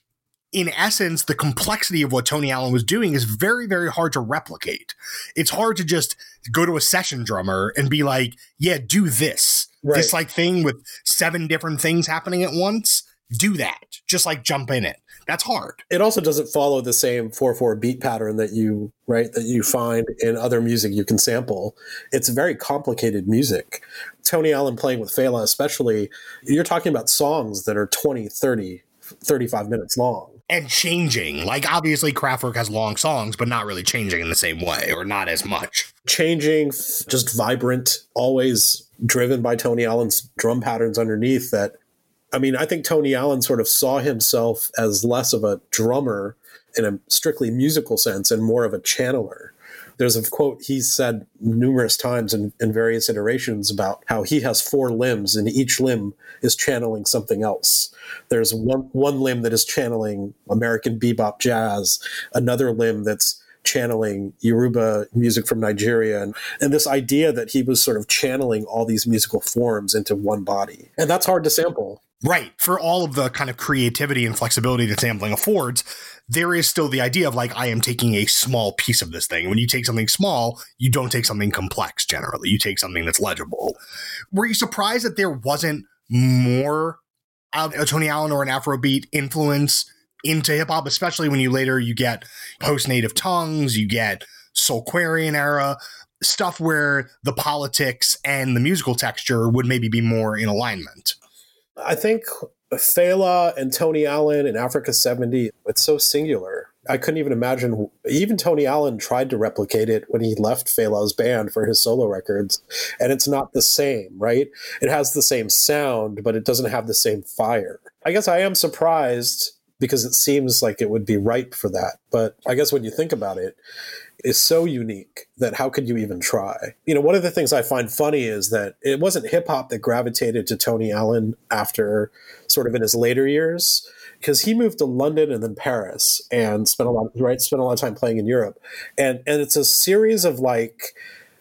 in essence, the complexity of what Tony Allen was doing is very, very hard to replicate. It's hard to just go to a session drummer and be like, yeah, do this. Right. This like thing with seven different things happening at once. Do that. Just like jump in it. That's hard. It also doesn't follow the same four four beat pattern that you, right, that you find in other music you can sample. It's very complicated music. Tony Allen playing with Fela especially, you're talking about songs that are twenty, thirty, thirty-five minutes long. And changing. Like, obviously, Kraftwerk has long songs, but not really changing in the same way, or not as much. Changing, just vibrant, always driven by Tony Allen's drum patterns underneath that. I mean, I think Tony Allen sort of saw himself as less of a drummer in a strictly musical sense and more of a channeler. There's a quote he said numerous times in, in various iterations about how he has four limbs and each limb is channeling something else. There's one, one limb that is channeling American bebop jazz, another limb that's channeling Yoruba music from Nigeria. And, and this idea that he was sort of channeling all these musical forms into one body. And that's hard to sample. Right. For all of the kind of creativity and flexibility that sampling affords, there is still the idea of like, I am taking a small piece of this thing. When you take something small, you don't take something complex generally. You take something that's legible. Were you surprised that there wasn't more of a Tony Allen or an Afrobeat influence into hip hop, especially when you later you get post-native tongues, you get Soulquarian era stuff where the politics and the musical texture would maybe be more in alignment? I think Fela and Tony Allen and Africa seventy, it's so singular. I couldn't even imagine, even Tony Allen tried to replicate it when he left Fela's band for his solo records, and it's not the same, right? It has the same sound, but it doesn't have the same fire. I guess I am surprised because it seems like it would be ripe for that. But I guess when you think about it, it's so unique that how could you even try? You know, one of the things I find funny is that it wasn't hip hop that gravitated to Tony Allen after sort of in his later years, because he moved to London and then Paris and spent a lot, right, spent a lot of time playing in Europe. And and it's a series of like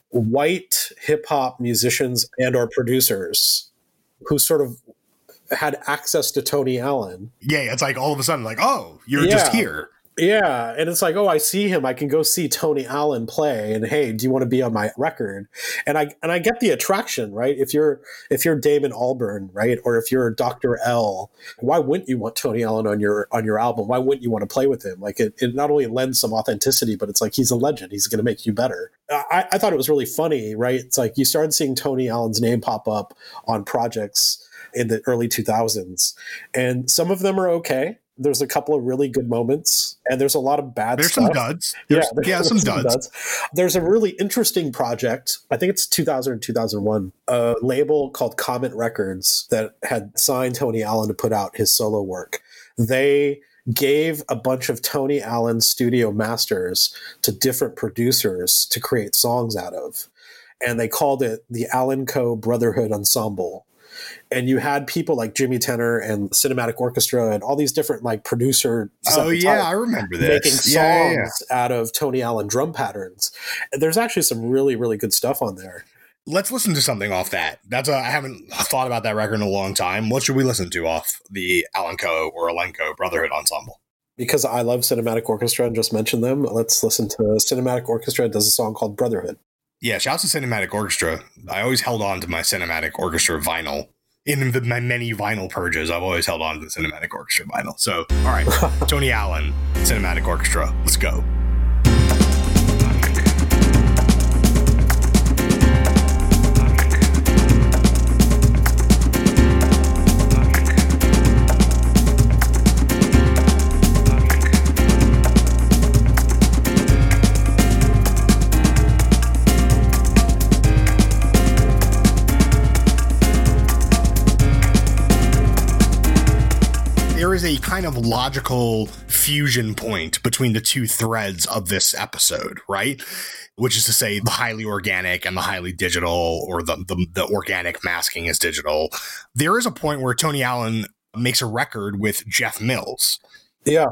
white hip hop musicians and or producers who sort of had access to Tony Allen. Yeah, it's like all of a sudden like, oh, you're yeah. just here. Yeah, and it's like, oh, I see him. I can go see Tony Allen play, and hey, do you want to be on my record? And I and I get the attraction, right? If you're if you're Damon Albarn, right, or if you're Doctor L, why wouldn't you want Tony Allen on your on your album? Why wouldn't you want to play with him? Like it, it not only lends some authenticity, but it's like he's a legend. He's going to make you better. I, I thought it was really funny, right? It's like you started seeing Tony Allen's name pop up on projects in the early two thousands, and some of them are okay. There's a couple of really good moments, and there's a lot of bad there's stuff. Some duds. There's, yeah, there's, yeah, some, some duds. duds. There's a really interesting project. I think it's two thousand or two thousand one, a label called Comet Records that had signed Tony Allen to put out his solo work. They gave a bunch of Tony Allen studio masters to different producers to create songs out of. And they called it the Allen Co. Brotherhood Ensemble. And you had people like Jimmy Tenor and Cinematic Orchestra and all these different like producer. Oh yeah, I remember this. Making songs yeah, yeah, yeah. out of Tony Allen drum patterns. And there's actually some really, really good stuff on there. Let's listen to something off that. That's a, I haven't thought about that record in a long time. What should we listen to off the Allen Co. or Alenco Brotherhood Ensemble? Because I love Cinematic Orchestra and just mentioned them, let's listen to Cinematic Orchestra does a song called Brotherhood. Yeah, shouts to Cinematic Orchestra. I always held on to my Cinematic Orchestra vinyl. In the, my many vinyl purges, I've always held on to the Cinematic Orchestra vinyl. So, all right, Tony Allen, Cinematic Orchestra, let's go. There is a kind of logical fusion point between the two threads of this episode, right? which is to say the highly organic and the highly digital, or the, the, the organic masking is digital. There is a point where Tony Allen makes a record with Jeff Mills. Yeah.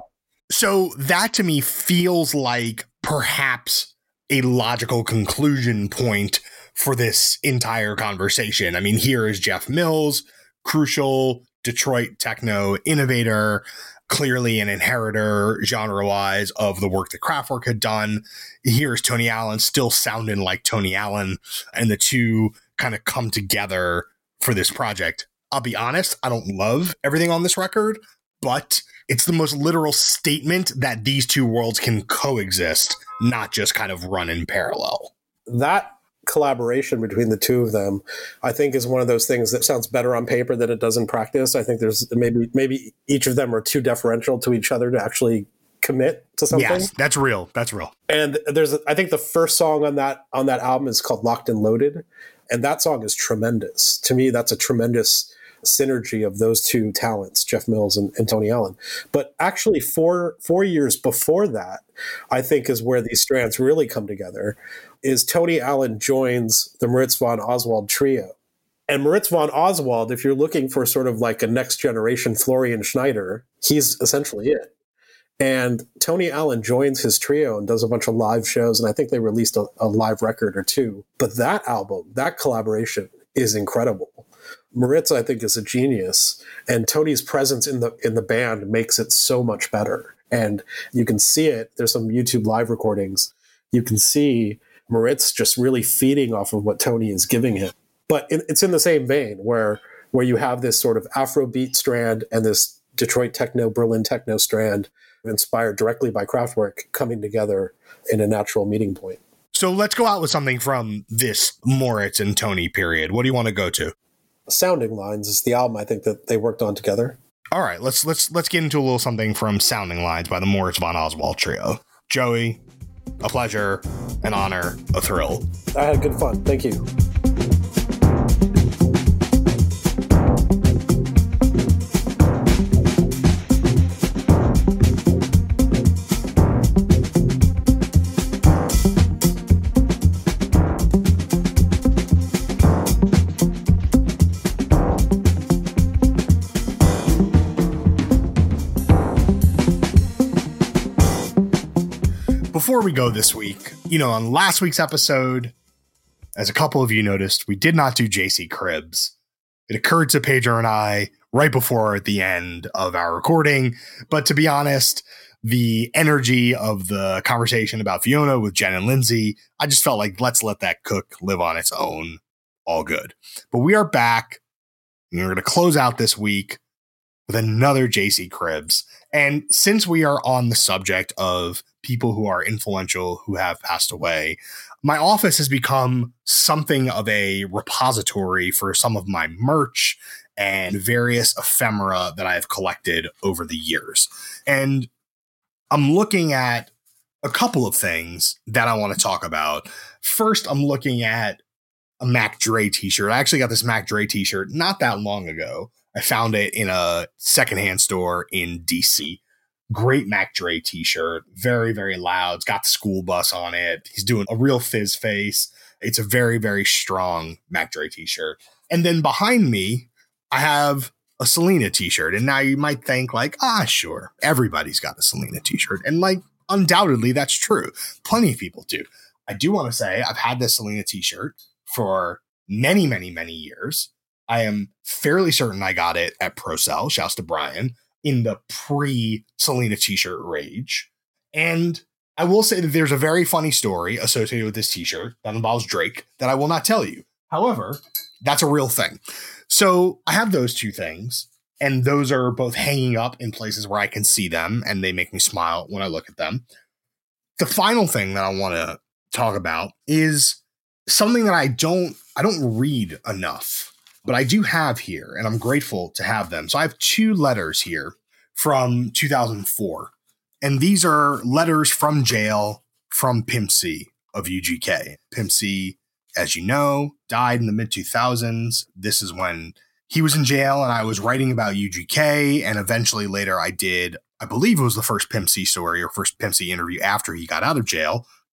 So that to me feels like perhaps a logical conclusion point for this entire conversation. I mean, here is Jeff Mills, crucial Detroit techno innovator, clearly an inheritor genre-wise of the work that Kraftwerk had done. Here's Tony Allen still sounding like Tony Allen, and the two kind of come together for this project. I'll be honest, I don't love everything on this record, but it's the most literal statement that these two worlds can coexist, not just kind of run in parallel. That collaboration between the two of them, I think, is one of those things that sounds better on paper than it does in practice. I think there's maybe maybe each of them are too deferential to each other to actually commit to something. Yes, that's real. That's real. And there's, I think, the first song on that on that album is called Locked and Loaded, and that song is tremendous. To me, that's a tremendous synergy of those two talents, Jeff Mills and, and Tony Allen. But actually, four four years before that, I think, is where these strands really come together. Is Tony Allen joins the Moritz von Oswald trio. And Moritz von Oswald, if you're looking for sort of like a next generation Florian Schneider, he's essentially it. And Tony Allen joins his trio and does a bunch of live shows, and I think they released a, a live record or two. But that album, that collaboration is incredible. Moritz, I think, is a genius, and Tony's presence in the in the band makes it so much better. And you can see it. There's some YouTube live recordings. You can see Moritz just really feeding off of what Tony is giving him. But it, it's in the same vein where where you have this sort of Afrobeat strand and this Detroit techno, Berlin techno strand inspired directly by Kraftwerk coming together in a natural meeting point. So let's go out with something from this Moritz and Tony period. What do you want to go to? Sounding Lines is the album I think that they worked on together. All right, let's let's let's get into a little something from Sounding Lines by the Moritz von Oswald trio. Joey, a pleasure, an honor, a thrill. I had good fun. Thank you. Before we go this week, you know, on last week's episode, as a couple of you noticed, we did not do J C Cribbs. It occurred to Pedro and I right before the end of our recording. But to be honest, the energy of the conversation about Fiona with Jen and Lindsay, I just felt like let's let that cook live on its own. All good. But we are back. And we're going to close out this week with another J C Cribbs. And since we are on the subject of people who are influential who have passed away, my office has become something of a repository for some of my merch and various ephemera that I've collected over the years. And I'm looking at a couple of things that I want to talk about. First, I'm looking at a Mac Dre t-shirt. I actually got this Mac Dre t-shirt not that long ago. I found it in a secondhand store in D C. Great Mac Dre t-shirt. Very, very loud. It's got the school bus on it. He's doing a real fizz face. It's a very, very strong Mac Dre t-shirt. And then behind me, I have a Selena t-shirt. And now you might think like, ah, sure, everybody's got a Selena t-shirt. And like, undoubtedly, that's true. Plenty of people do. I do want to say I've had this Selena t-shirt for many, many, many years. I am fairly certain I got it at ProCell, shouts to Brian, in the pre-Selena t-shirt rage. And I will say that there's a very funny story associated with this t-shirt that involves Drake that I will not tell you. However, that's a real thing. So I have those two things, and those are both hanging up in places where I can see them, and they make me smile when I look at them. The final thing that I want to talk about is something that I don't, I don't read enough, but I do have here, and I'm grateful to have them. So I have two letters here from two thousand four, and these are letters from jail from Pimp C of U G K. Pimp C, as you know, died in the mid two thousands. This is when he was in jail, and I was writing about U G K, and eventually later I did, I believe it was the first Pimp C story or first Pimp C interview after he got out of jail,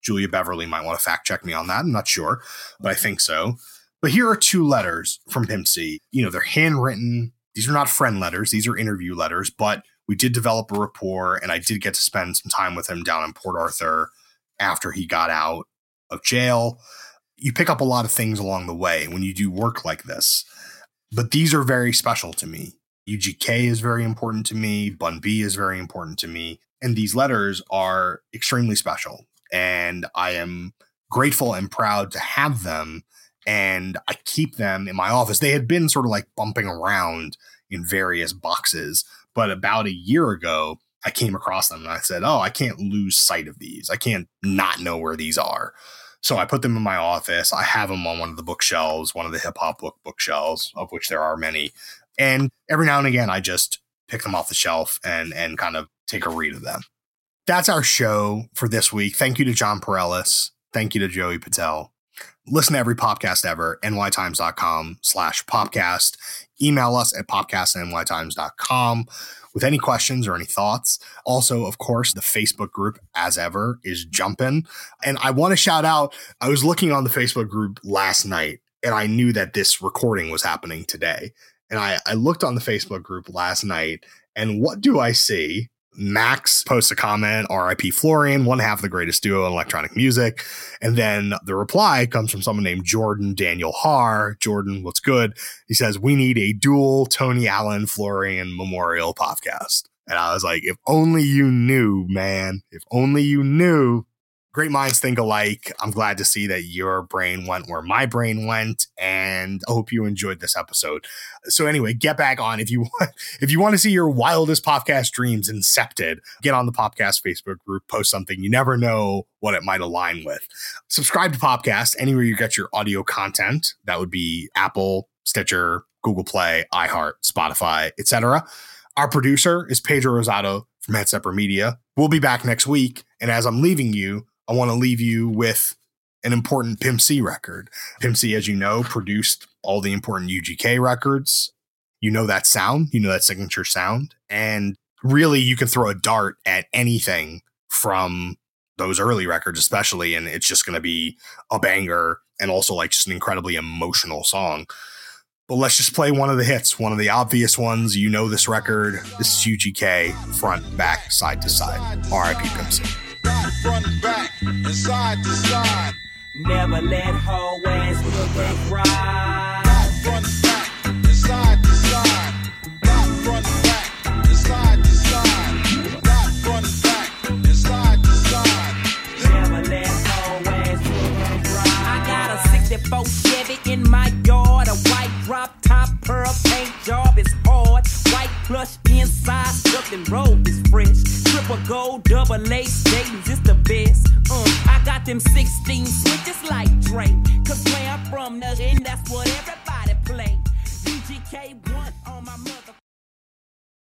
Julia Beverly might want to fact check me on that. I'm not sure, but I think so. But here are two letters from Pimp C. You know, they're handwritten. These are not friend letters. These are interview letters, but we did develop a rapport, and I did get to spend some time with him down in Port Arthur after he got out of jail. You pick up a lot of things along the way when you do work like this, but these are very special to me. U G K is very important to me. Bun B is very important to me. And these letters are extremely special. And I am grateful and proud to have them. And I keep them in my office. They had been sort of like bumping around in various boxes. But about a year ago, I came across them and I said, oh, I can't lose sight of these. I can't not know where these are. So I put them in my office. I have them on one of the bookshelves, one of the hip hop book bookshelves, of which there are many. And every now and again, I just pick them off the shelf and and kind of take a read of them. That's our show for this week. Thank you to John Perellis. Thank you to Joey Patel. Listen to every podcast ever, nytimes.com slash podcast. Email us at podcast at nytimes dot com with any questions or any thoughts. Also, of course, the Facebook group, as ever, is jumping. And I want to shout out, I was looking on the Facebook group last night, and I knew that this recording was happening today. And I, I looked on the Facebook group last night, and what do I see? Max posts a comment, R I P Florian, one half of the greatest duo in electronic music. And then the reply comes from someone named Jordan Daniel Haar. Jordan, what's good? He says, we need a dual Tony Allen Florian memorial podcast. And I was like, if only you knew, man, if only you knew. Great minds think alike. I'm glad to see that your brain went where my brain went, and I hope you enjoyed this episode. So anyway, get back on. If you want, if you want to see your wildest podcast dreams incepted, get on the Popcast Facebook group, post something. You never know what it might align with. Subscribe to Popcast anywhere you get your audio content. That would be Apple, Stitcher, Google Play, iHeart, Spotify, et cetera. Our producer is Pedro Rosado from Headstepper Media. We'll be back next week. And as I'm leaving you, I want to leave you with an important Pimp C record. Pimp C, as you know, produced all the important U G K records. You know that sound, you know that signature sound. And really, you can throw a dart at anything from those early records, especially, and it's just going to be a banger and also like just an incredibly emotional song. But let's just play one of the hits, one of the obvious ones. You know this record. This is U G K, front, back, side to side. R I P Pimp C. Front and back and side to side. Never let hoe ass look and ride. Front and back and side to side. Front and back and side to side. Front and back and side to side. Never let hoe ass look and ride. I got a sixty-four Chevy in my yard. A white drop top pearl paint job is hard. White plush inside, stuffed and rolled is fresh. Triple gold, double lace, Dayton's is the best. Uh, I got them sixteen switches like Drake. Cause where I'm from, nothing, that's what everybody play. U G K one on my mother.